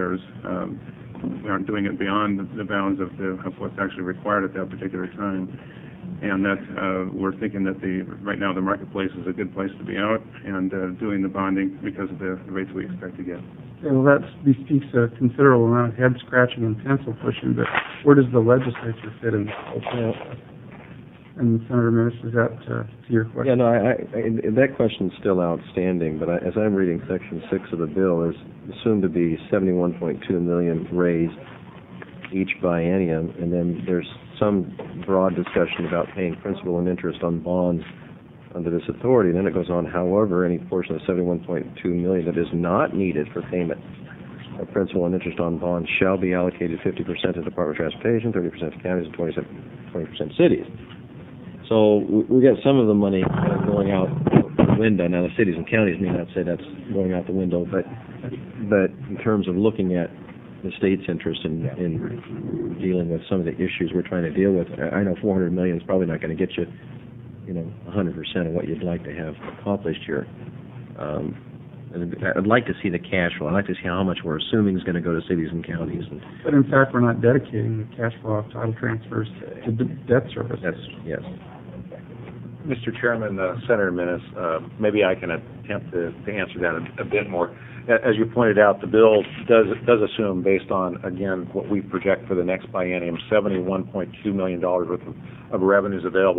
we aren't doing it beyond the bounds of what's actually required at that particular time, and that we're thinking that right now the marketplace is a good place to be out and doing the bonding because of the rates we expect to get. Well, that speaks a considerable amount of head scratching and pencil pushing, but where does the legislature fit in this whole process? And Senator Minnis, is that to your question? Yeah, no, that question's still outstanding, but as I'm reading Section 6 of the bill, there's assumed to be $71.2 million raised each biennium, and then there's some broad discussion about paying principal and interest on bonds under this authority. And then it goes on, however, any portion of $71.2 million that is not needed for payment of principal and interest on bonds shall be allocated 50% to the Department of Transportation, 30% to counties, and 20% cities. So we got some of the money going out the window. Now, the cities and counties may not say that's going out the window, but in terms of looking at the state's interest in dealing with some of the issues we're trying to deal with, I know $400 million is probably not going to get you, 100% of what you'd like to have accomplished here. I'd like to see the cash flow. I'd like to see how much we're assuming is going to go to cities and counties. But in fact, we're not dedicating the cash flow of title transfers to debt service. Yes. Mr. Chairman, Senator Minnis, maybe I can attempt to answer that a bit more. As you pointed out, the bill does assume, based on, again, what we project for the next biennium, $71.2 million worth of revenues available.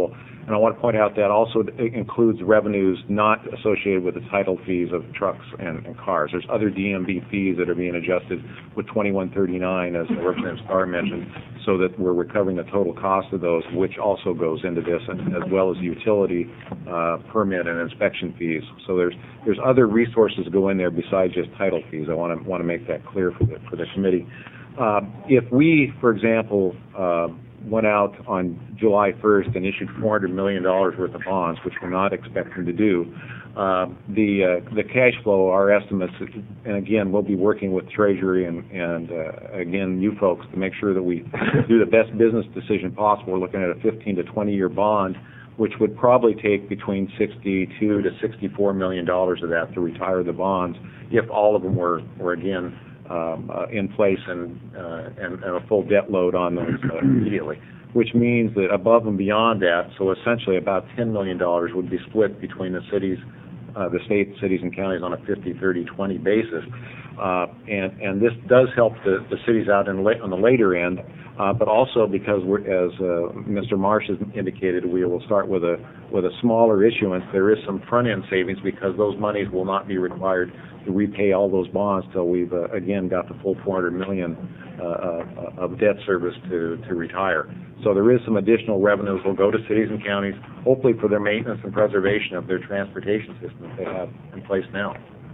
And I want to point out that also includes revenues not associated with the title fees of trucks and cars. There's other DMV fees that are being adjusted with 2139, as Representative Starr mentioned, so that we're recovering the total cost of those, which also goes into this, and as well as utility permit and inspection fees. So there's other resources that go in there besides just title fees. I want to make that clear for the committee. If we, for example, went out on July 1st and issued $400 million worth of bonds, which we're not expecting to do, the cash flow, our estimates, and again, we'll be working with Treasury and again, you folks, to make sure that we do the best business decision possible. We're looking at a 15 to 20-year bond, which would probably take between $62 to $64 million of that to retire the bonds, if all of them were again, in place and a full debt load on those immediately, which means that above and beyond that, so essentially about $10 million would be split between the cities, the state, cities, and counties on a 50, 30, 20 basis. And this does help the cities out on the later end, but also because as Mr. Marsh has indicated, we will start with a smaller issuance. There is some front-end savings because those monies will not be required to repay all those bonds till we've again got the full $400 million of debt service to retire. So there is some additional revenues will go to cities and counties, hopefully for their maintenance and preservation of their transportation system that they have in place now.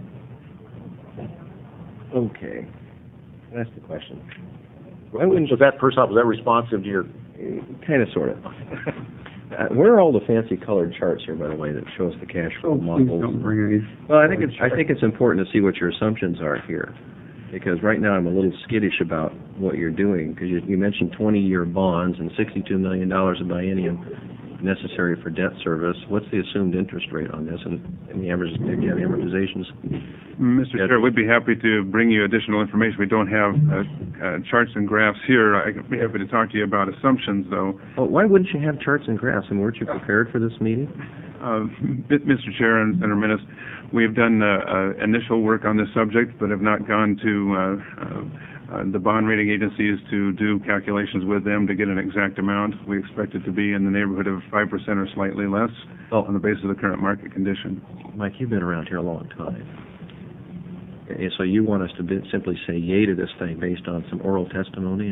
Okay. That's the question. Was that first off, was that responsive to your? Kind of, sort of. Where are all the fancy colored charts here, by the way, that shows the cash flow Please models? don't bring any. Well, I think it's important to see what your assumptions are here, because right now I'm a little skittish about what you're doing, because you mentioned 20-year bonds and $62 million a biennium necessary for debt service. What's the assumed interest rate on this, and the amortizations? Mr. Chair, we'd be happy to bring you additional information. We don't have charts and graphs here. I'd be happy to talk to you about assumptions, though. Well, why wouldn't you have charts and graphs, and weren't you prepared for this meeting? Mr. Chair and Senator Minnis, we've done initial work on this subject, but have not gone to the bond rating agencies to do calculations with them to get an exact amount. We expect it to be in the neighborhood of 5% or slightly less on the basis of the current market condition. Mike, you've been around here a long time. And so you want us to simply say yay to this thing based on some oral testimony?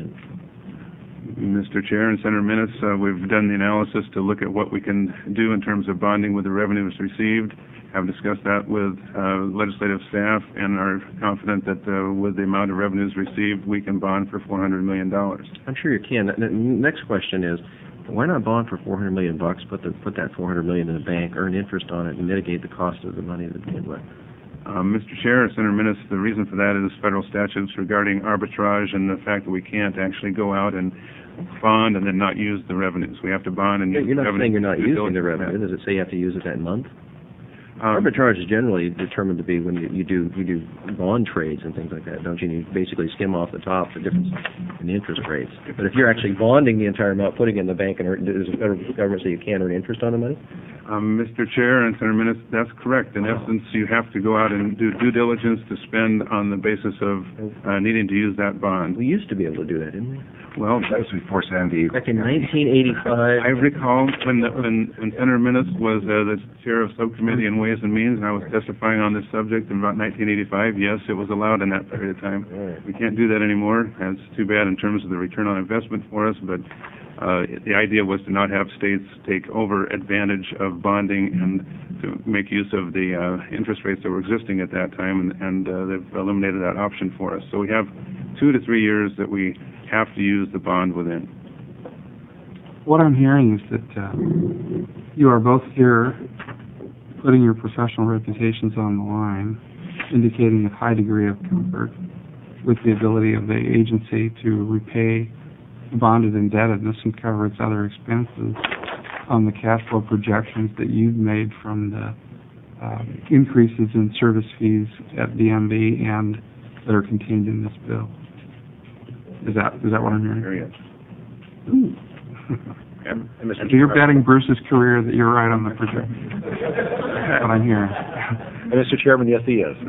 Mr. Chair and Senator Minnis, we've done the analysis to look at what we can do in terms of bonding with the revenues received. Have discussed that with legislative staff and are confident that with the amount of revenues received, we can bond for $400 million. I'm sure you can. The next question is, why not bond for $400 million, put that $400 million in the bank, earn interest on it, and mitigate the cost of the money that we with? Mr. Chair, Senator Minnis, the reason for that is federal statutes regarding arbitrage and the fact that we can't actually go out and bond and then not use the revenues. We have to bond and use the revenues. You're not saying you're not using the revenue. Does it say you have to use it that month? Arbitrage is generally determined to be when you do bond trades and things like that, don't you? You basically skim off the top the difference in the interest rates. But if you're actually bonding the entire amount, putting it in the bank, and does the federal government say you can't earn interest on the money? Mr. Chair and Senator Minnis, that's correct. In essence, you have to go out and do due diligence to spend on the basis of needing to use that bond. We used to be able to do that, didn't we? Well, that was before Sandy. Back in 1985. I recall when Senator Minnis was the chair of subcommittee in Ways and Means, and I was testifying on this subject in about 1985. Yes, it was allowed in that period of time. Right. We can't do that anymore. That's too bad in terms of the return on investment for us, but the idea was to not have states take over advantage of bonding and to make use of the interest rates that were existing at that time, and they've eliminated that option for us. So we have 2 to 3 years that we have to use the bond within. What I'm hearing is that you are both here putting your professional reputations on the line, indicating a high degree of comfort with the ability of the agency to repay bonded indebtedness and cover its other expenses on the cash flow projections that you've made from the increases in service fees at DMV and that are contained in this bill. Is that what I'm hearing? So you're betting Bruce's career that you're right on the projection. That's what I'm hearing. Mr. Chairman, yes, he is.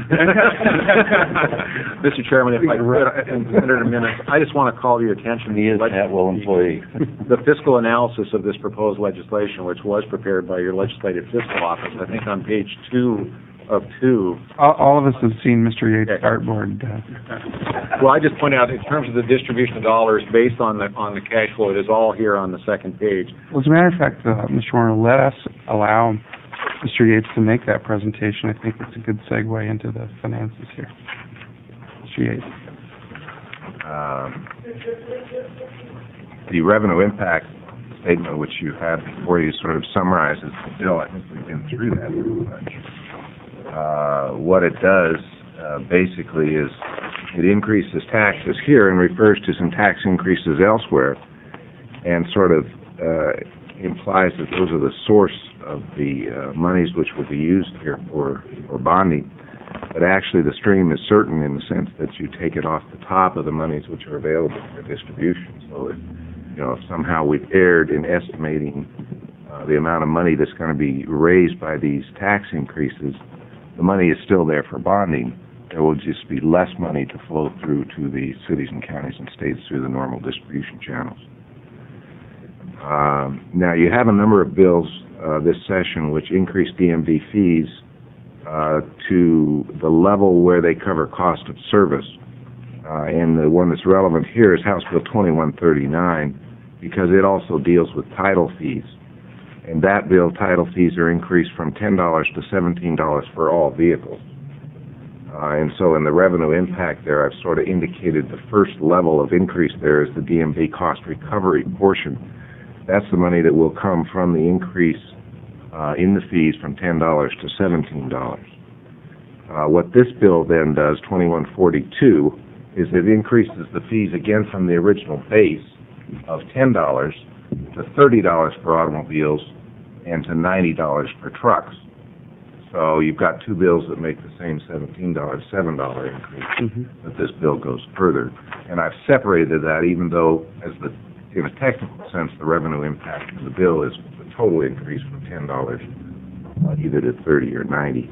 Mr. Chairman, if I could, in Senator Minnis, I just want to call your attention. He is an at-will employee. The fiscal analysis of this proposed legislation, which was prepared by your legislative fiscal office, I think on page 2 of 2. All of us have seen Mr. Yates' Okay. dartboard. Well, I just point out, in terms of the distribution of dollars based on the cash flow, it is all here on the second page. Well, as a matter of fact, Mr. Warner, let us allow Mr. Yates to make that presentation. I think it's a good segue into the finances here. Mr. Yates. The revenue impact statement, which you had before you, sort of summarizes the bill. I think we've been through that pretty much. What it does basically is it increases taxes here and refers to some tax increases elsewhere, and sort of implies that those are the source of the monies which will be used here for bonding. But actually the stream is certain in the sense that you take it off the top of the monies which are available for distribution. So if somehow we've erred in estimating the amount of money that's going to be raised by these tax increases, the money is still there for bonding. There will just be less money to flow through to the cities and counties and states through the normal distribution channels. Now, you have a number of bills this session which increase DMV fees to the level where they cover cost of service. And the one that's relevant here is House Bill 2139, because it also deals with title fees. And that bill, title fees are increased from $10 to $17 for all vehicles. And so in the revenue impact there, I've sort of indicated the first level of increase there is the DMV cost recovery portion. That's the money that will come from the increase in the fees from $10 to $17. What this bill then does, 2142, is it increases the fees again from the original base of $10 to $30 for automobiles and to $90 for trucks. So you've got two bills that make the same $7 increase, but this bill goes further. And I've separated that, even though, in a technical sense, the revenue impact of the bill is the total increase from $10 either to $30 or $90.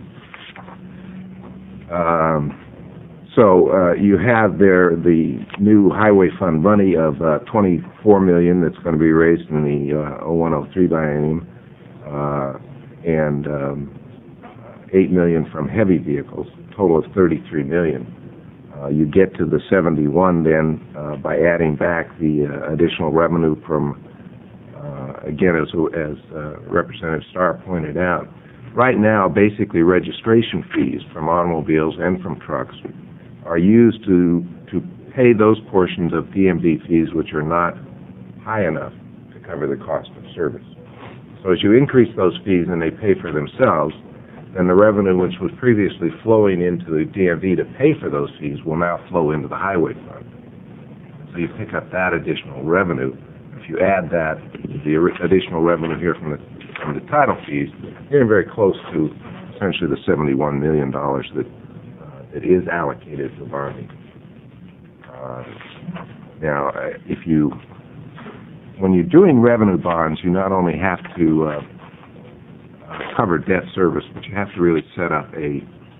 So you have there the new highway fund money of $24 million that's going to be raised in the 0103 biennium, and $8 million from heavy vehicles, a total of $33 million. You get to the 71 then by adding back the additional revenue from, again, as Representative Starr pointed out, right now basically registration fees from automobiles and from trucks are used to pay those portions of DMV fees which are not high enough to cover the cost of service. So as you increase those fees and they pay for themselves, then the revenue which was previously flowing into the DMV to pay for those fees will now flow into the highway fund. So you pick up that additional revenue. If you add that, the additional revenue here from the title fees, you're getting very close to essentially the $71 million that is allocated for bonding. Now, when you're doing revenue bonds, you not only have to cover debt service, but you have to really set up a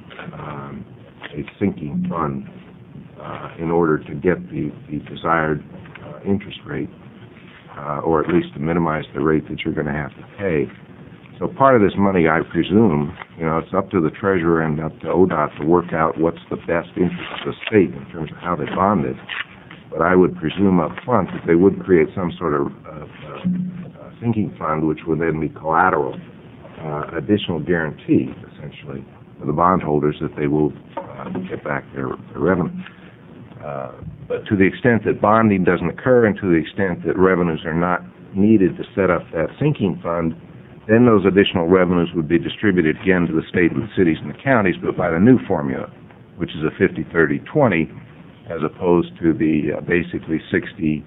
sinking fund in order to get the desired interest rate, or at least to minimize the rate that you're going to have to pay. So part of this money, I presume, it's up to the Treasurer and up to ODOT to work out what's the best interest of the state in terms of how they bond it. But I would presume up front that they would create some sort of sinking fund, which would then be collateral, additional guarantee, essentially, for the bondholders that they will get back their revenue. But to the extent that bonding doesn't occur and to the extent that revenues are not needed to set up that sinking fund, then those additional revenues would be distributed again to the state and the cities and the counties, but by the new formula, which is a 50-30-20, as opposed to the basically 60-24-15,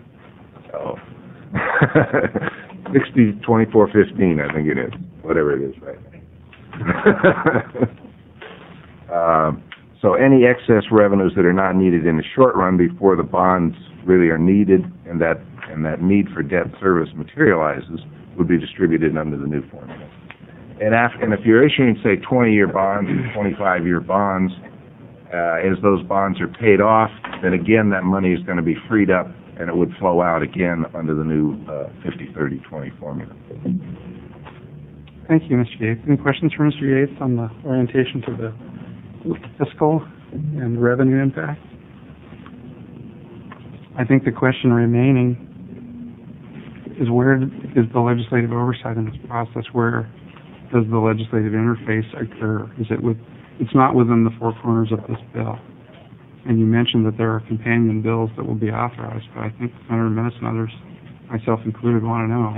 I think it is, whatever it is, right? So any excess revenues that are not needed in the short run before the bonds really are needed and that need for debt service materializes would be distributed under the new formula. And if you're issuing, say, 20-year bonds or 25-year bonds, as those bonds are paid off, then again that money is going to be freed up and it would flow out again under the new 50-30-20 formula. Thank you, Mr. Yates. Any questions for Mr. Yates on the orientation to the fiscal and revenue impact? I think the question remaining is, where is the legislative oversight in this process? Where does the legislative interface occur? It's not within the four corners of this bill. And you mentioned that there are companion bills that will be authorized, but I think Senator Minnis and others, myself included, want to know,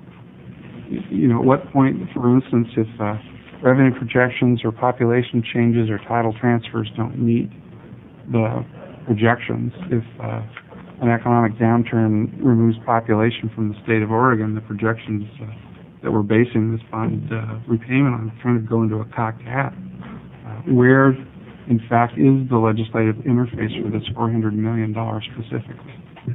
at what point, for instance, if revenue projections or population changes or title transfers don't meet the projections, if an economic downturn removes population from the state of Oregon, the projections that we're basing this bond repayment on kind of go into a cocked hat. Where, in fact, is the legislative interface for this $400 million specifically?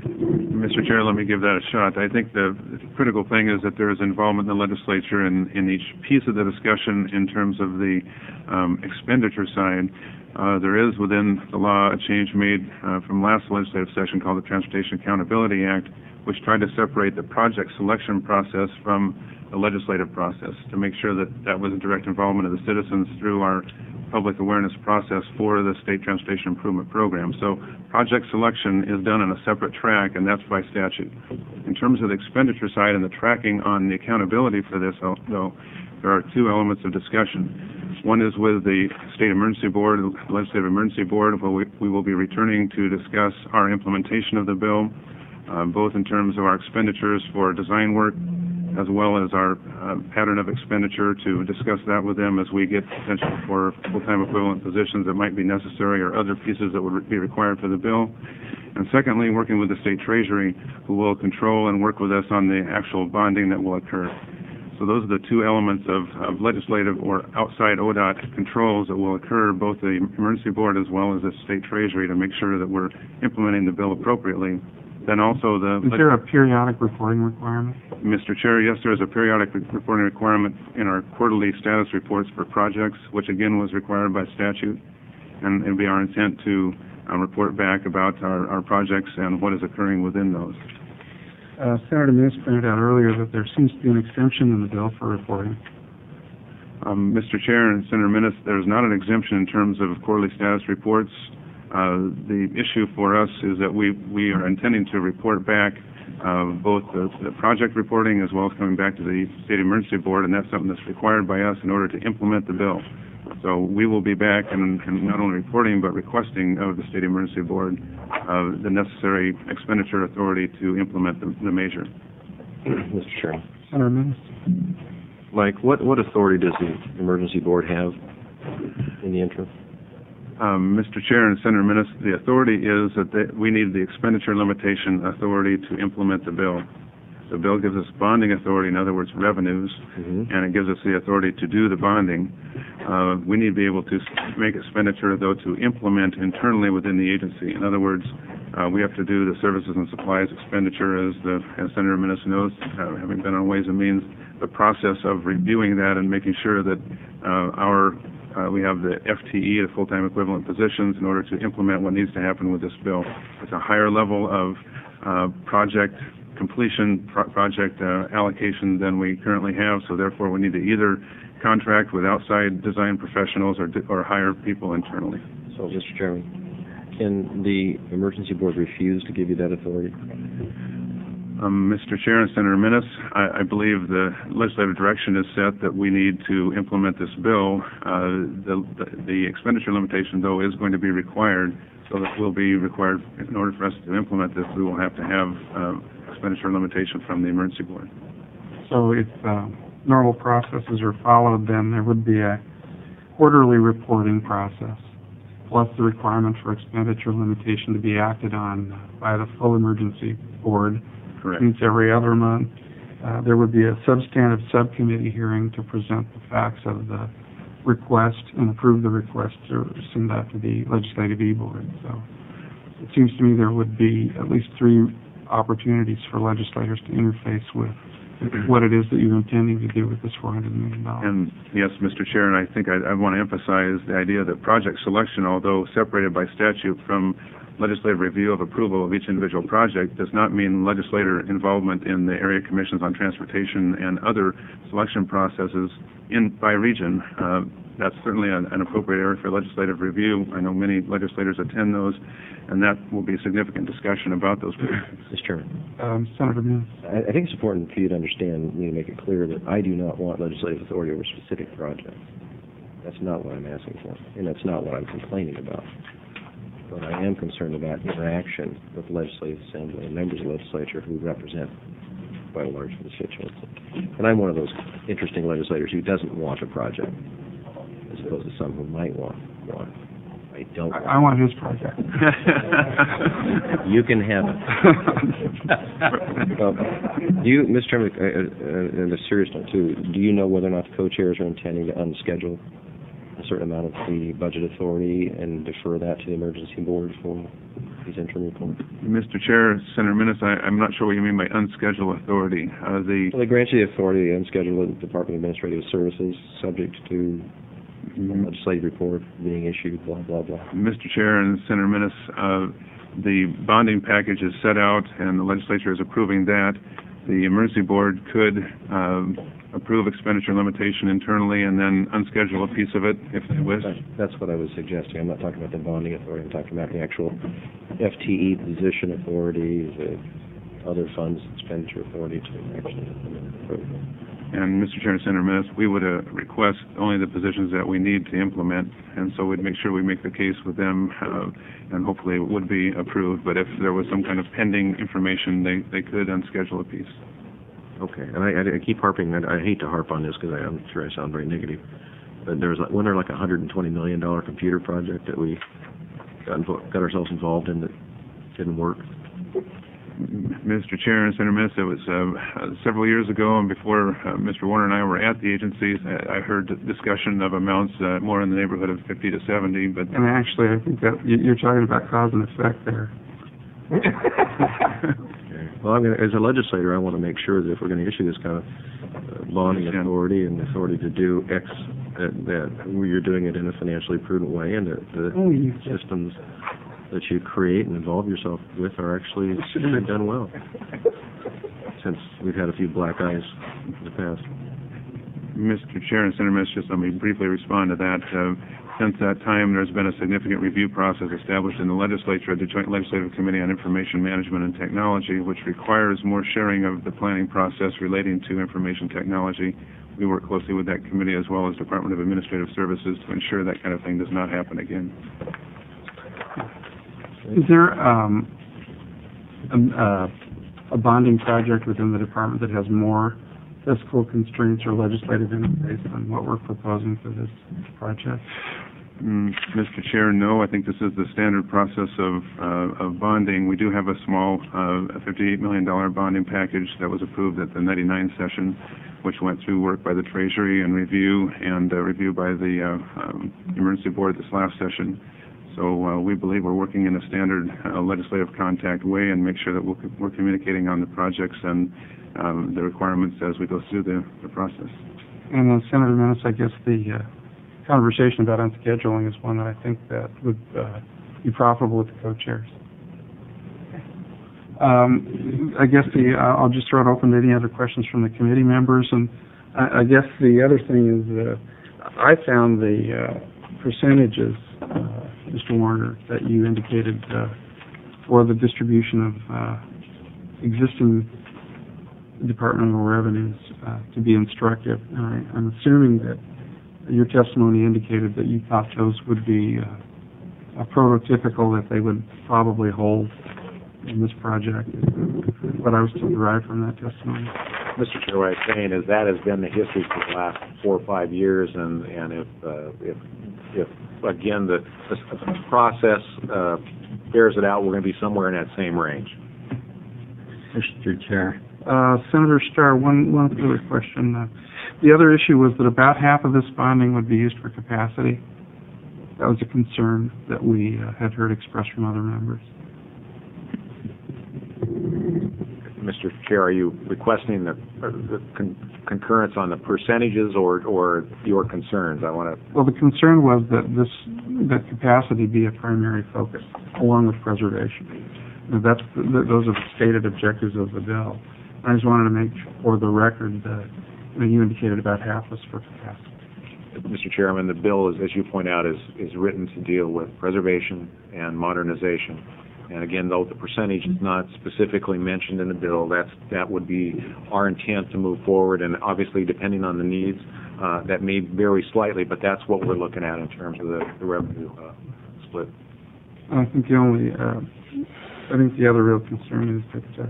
Mr. Chair, let me give that a shot. I think the critical thing is that there is involvement in the legislature in each piece of the discussion in terms of the expenditure side. There is within the law a change made from last legislative session called the Transportation Accountability Act, which tried to separate the project selection process from the legislative process to make sure that that was a direct involvement of the citizens through our public awareness process for the State Transportation Improvement Program. So project selection is done on a separate track, and that's by statute. In terms of the expenditure side and the tracking on the accountability for this, though, there are two elements of discussion. One is with the State Emergency Board, the Legislative Emergency Board, where we will be returning to discuss our implementation of the bill, both in terms of our expenditures for design work, as well as our pattern of expenditure, to discuss that with them as we get potential for full-time equivalent positions that might be necessary or other pieces that would be required for the bill. And secondly, working with the State Treasury, who will control and work with us on the actual bonding that will occur. So those are the two elements of legislative or outside ODOT controls that will occur, both the Emergency Board as well as the State Treasury, to make sure that we're implementing the bill appropriately. Then also Is there a periodic reporting requirement? Mr. Chair, yes, there is a periodic reporting requirement in our quarterly status reports for projects, which again was required by statute, and it would be our intent to report back about our projects and what is occurring within those. Senator Minnis pointed out earlier that there seems to be an exemption in the bill for reporting. Mr. Chair and Senator Minnis, there's not an exemption in terms of quarterly status reports. The issue for us is that we are intending to report back both the project reporting as well as coming back to the State Emergency Board, and that's something that's required by us in order to implement the bill. So we will be back and not only reporting but requesting of the State Emergency Board the necessary expenditure authority to implement the measure. Mr. Chairman. Senator Minnis. Mike, what authority does the Emergency Board have in the interim? Mr. Chair and Senator Minnis, the authority is that we need the expenditure limitation authority to implement the bill. The bill gives us bonding authority, in other words, revenues, and it gives us the authority to do the bonding. We need to be able to make expenditure, though, to implement internally within the agency. In other words, we have to do the services and supplies expenditure, as Senator Minnis knows, having been on Ways and Means, the process of reviewing that and making sure that we have the FTE, the full-time equivalent positions, in order to implement what needs to happen with this bill. It's a higher level of project completion, project allocation than we currently have, so therefore we need to either contract with outside design professionals or hire people internally. So, Mr. Chairman, can the Emergency Board refuse to give you that authority? Mr. Chair and Senator Minnis, I believe the legislative direction is set that we need to implement this bill. The expenditure limitation, though, is going to be required, so that will be required in order for us to implement this. We will have to have expenditure limitation from the Emergency Board. So if normal processes are followed, then there would be a quarterly reporting process, plus the requirement for expenditure limitation to be acted on by the full Emergency Board. Correct. Meets every other month. There would be a substantive subcommittee hearing to present the facts of the request and approve the request to send that to the Legislative E-Board. So it seems to me there would be at least 3 opportunities for legislators to interface with what it is that you're intending to do with this $400 million. And yes, Mr. Chair, and I think I want to emphasize the idea that project selection, although separated by statute from legislative review of approval of each individual project, does not mean legislator involvement in the area commissions on transportation and other selection processes by region. That's certainly an appropriate area for legislative review. I know many legislators attend those, and that will be a significant discussion about those projects. Mr. Chairman. Senator Mills. I think it's important for you to understand, to make it clear that I do not want legislative authority over specific projects. That's not what I'm asking for, and that's not what I'm complaining about. But I am concerned about interaction with the Legislative Assembly and members of the legislature who represent quite a large constituency. And I'm one of those interesting legislators who doesn't want a project, as opposed to some who might want one. I don't. I want his project. You can have it. Do you, Mr. Chairman, and a serious note too, do you know whether or not the co-chairs are intending to unschedule a certain amount of the budget authority and defer that to the emergency board for these interim reports? Mr. Chair, Senator Minnis, I'm not sure what you mean by unscheduled authority. Well, they grant you the authority to unschedule the Department of Administrative Services subject to legislative report being issued, blah, blah, blah. Mr. Chair and Senator Minnis, the bonding package is set out and the legislature is approving that. The emergency board could approve expenditure limitation internally and then unschedule a piece of it if they wish. That's what I was suggesting. I'm not talking about the bonding authority. I'm talking about the actual FTE position authority, the other funds expenditure authority to actually approve. And Mr. Chair and Senator Minnis, we would request only the positions that we need to implement, and so we'd make sure we make the case with them, and hopefully it would be approved. But if there was some kind of pending information, they could unschedule a piece. Okay, and I keep harping, and I hate to harp on this because I'm sure I sound very negative, but wasn't there like a $120 million computer project that we got ourselves involved in that didn't work? Mr. Chair and Senator Minnis, it was several years ago, and before Mr. Warner and I were at the agencies, I heard discussion of amounts more in the neighborhood of 50 to 70. But and actually, I think that you're talking about cause and effect there. Okay. Well, as a legislator, I want to make sure that if we're going to issue this kind of bonding authority and authority to do X, that you're doing it in a financially prudent way, and that the systems that you create and involve yourself with are actually done well, since we've had a few black eyes in the past. Mr. Chair and Senator Minnis, just let me briefly respond to that. Since that time, there's been a significant review process established in the legislature at the Joint Legislative Committee on Information Management and Technology, which requires more sharing of the planning process relating to information technology. We work closely with that committee as well as Department of Administrative Services to ensure that kind of thing does not happen again. Is there a bonding project within the department that has more fiscal constraints or legislative interface than what we're proposing for this project? Mr. Chair, no. I think this is the standard process of bonding. We do have a small $58 million bonding package that was approved at the 99 session, which went through work by the Treasury and review by the Emergency Board at this last session. So we believe we're working in a standard legislative contact way and make sure that we're communicating on the projects and the requirements as we go through the process. And then, Senator Minnis, I guess the conversation about unscheduling is one that I think that would be profitable with the co-chairs. I guess I'll just throw it open to any other questions from the committee members. And I guess the other thing is I found the percentages, Mr. Warner, that you indicated for the distribution of existing departmental revenues to be instructive. And I'm assuming that your testimony indicated that you thought those would be prototypical, that they would probably hold in this project. What I was to derive from that testimony. Mr. Chair, what I'm saying is that has been the history for the last 4 or 5 years, and if again the process bears it out, we're going to be somewhere in that same range. Mr. Chair. Senator Starr, one other question. The other issue was that about half of this bonding would be used for capacity. That was a concern that we had heard expressed from other members. Mr. Chair, are you requesting the concurrence on the percentages or your concerns? Well, the concern was that capacity be a primary focus, along with preservation. And those are the stated objectives of the bill. I just wanted to make, for the record, that you indicated about half was for capacity. Mr. Chairman, the bill, as you point out, is written to deal with preservation and modernization. And again, though the percentage is not specifically mentioned in the bill, that would be our intent to move forward. And obviously, depending on the needs, that may vary slightly, but that's what we're looking at in terms of the revenue split. I think the other real concern is that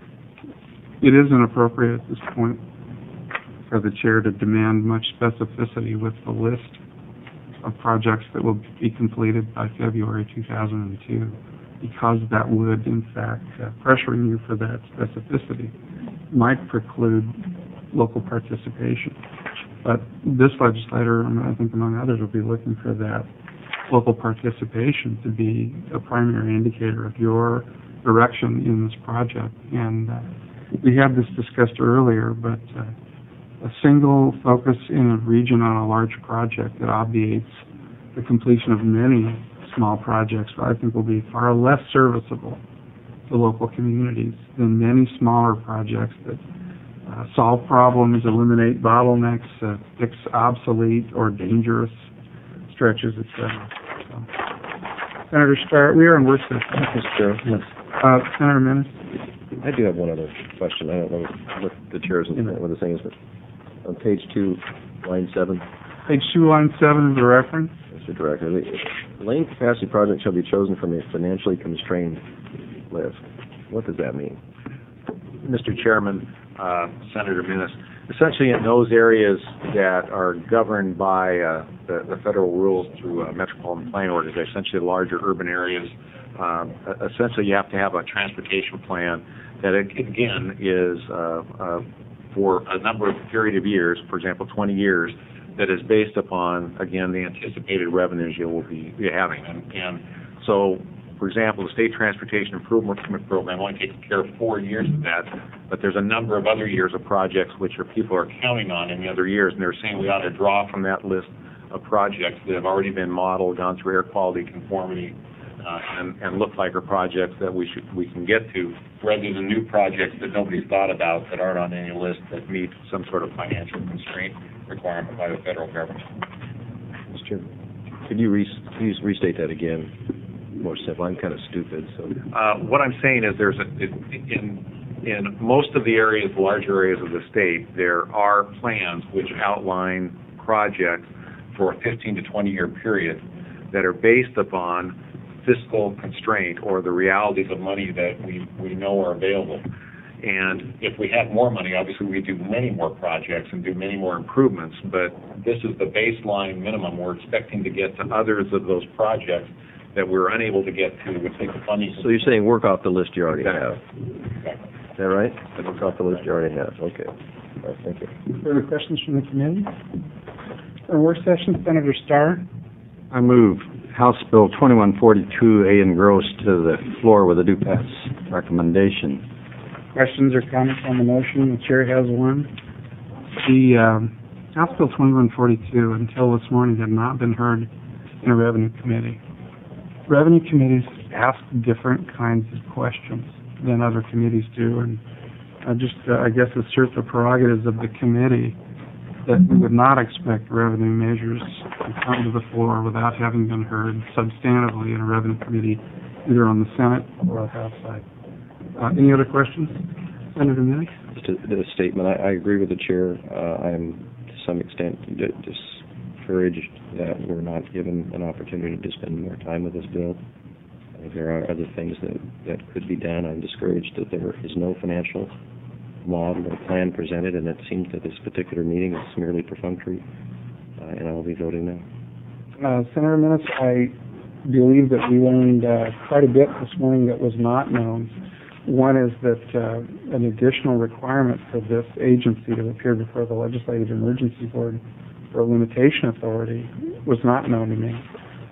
it is inappropriate at this point for the chair to demand much specificity with the list of projects that will be completed by February 2002, because that would, in fact, pressuring you for that specificity might preclude local participation. But this legislator, and I think among others, will be looking for that local participation to be a primary indicator of your direction in this project. And we had this discussed earlier, but a single focus in a region on a large project that obviates the completion of many small projects, I think, will be far less serviceable to local communities than many smaller projects that solve problems, eliminate bottlenecks, fix obsolete or dangerous stretches, etc. So, Senator Starr, we are in work session. Mr. Chair, yes. Senator Menace? I do have one other question. I don't know what the chair's what the thing is, but on page 2, line 7. Page 2, line 7 is a reference. Mr. Director, the lane capacity project shall be chosen from a financially constrained list. What does that mean? Mr. Chairman, Senator Menace, essentially in those areas that are governed by the federal rules through a metropolitan planning organization, essentially larger urban areas, essentially you have to have a transportation plan that, again, is for a number of period of years, for example, 20 years, that is based upon, again, the anticipated revenues you will be having. And so, for example, the State Transportation Improvement Program only takes care of 4 years of that, but there's a number of other years of projects which people are counting on in the other years, and they're saying we ought to draw from that list of projects that have already been modeled, gone through air quality conformity, and look like are projects that we can get to, rather than new projects that nobody's thought about that aren't on any list that meet some sort of financial constraint requirement by the federal government. Mr. Chairman, could you please restate that again? More simple. I'm kind of stupid. So what I'm saying is in most of the areas, larger areas of the state, there are plans which outline projects for a 15 to 20 year period that are based upon fiscal constraint or the realities of money that we know are available. And if we had more money, obviously we'd do many more projects and do many more improvements, but this is the baseline minimum. We're expecting to get to others of those projects that we're unable to get to with the funding. you're saying work off the list you already have. Exactly. Is that right? Work off the list you already have. Okay. All right, thank you. Further questions from the committee? Our work session, Senator Starr. I move House Bill 2142 A engrossed to the floor with a due pass recommendation. Questions or comments on the motion? The chair has one. The House Bill 2142, until this morning, had not been heard in a Revenue Committee. Revenue committees ask different kinds of questions than other committees do, and I guess assert the prerogatives of the committee that we would not expect revenue measures to come to the floor without having been heard substantively in a Revenue Committee, either on the Senate or the House side. Any other questions? Senator Minnick? Just a statement. I agree with the chair. I am, to some extent, discouraged that we're not given an opportunity to spend more time with this bill. I think there are other things that could be done. I'm discouraged that there is no financial model or plan presented, and it seems that this particular meeting is merely perfunctory, and I will be voting no. Senator Minnick, I believe that we learned quite a bit this morning that was not known. One is that an additional requirement for this agency to appear before the Legislative Emergency Board for a limitation authority was not known to me.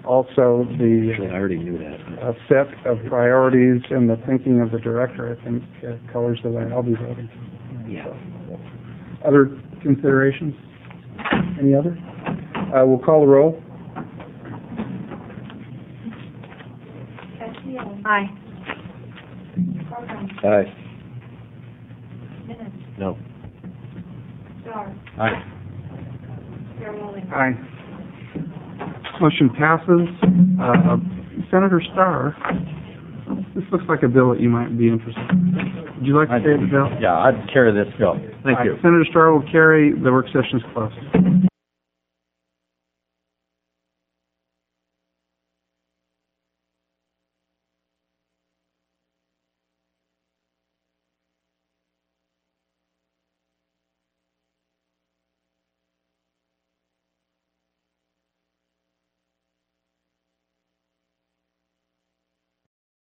also the Actually, I already knew that. set of priorities and the thinking of the director, I think, colors the way I'll be voting. Yeah. Other considerations? Any other? We'll call the roll. Aye. Aye. No. Aye. Aye. Motion passes. Senator Starr, this looks like a bill that you might be interested in. Would you like to say the bill? Yeah, I'd carry this bill. Thank All you. right, Senator Starr will carry. The work session is closed.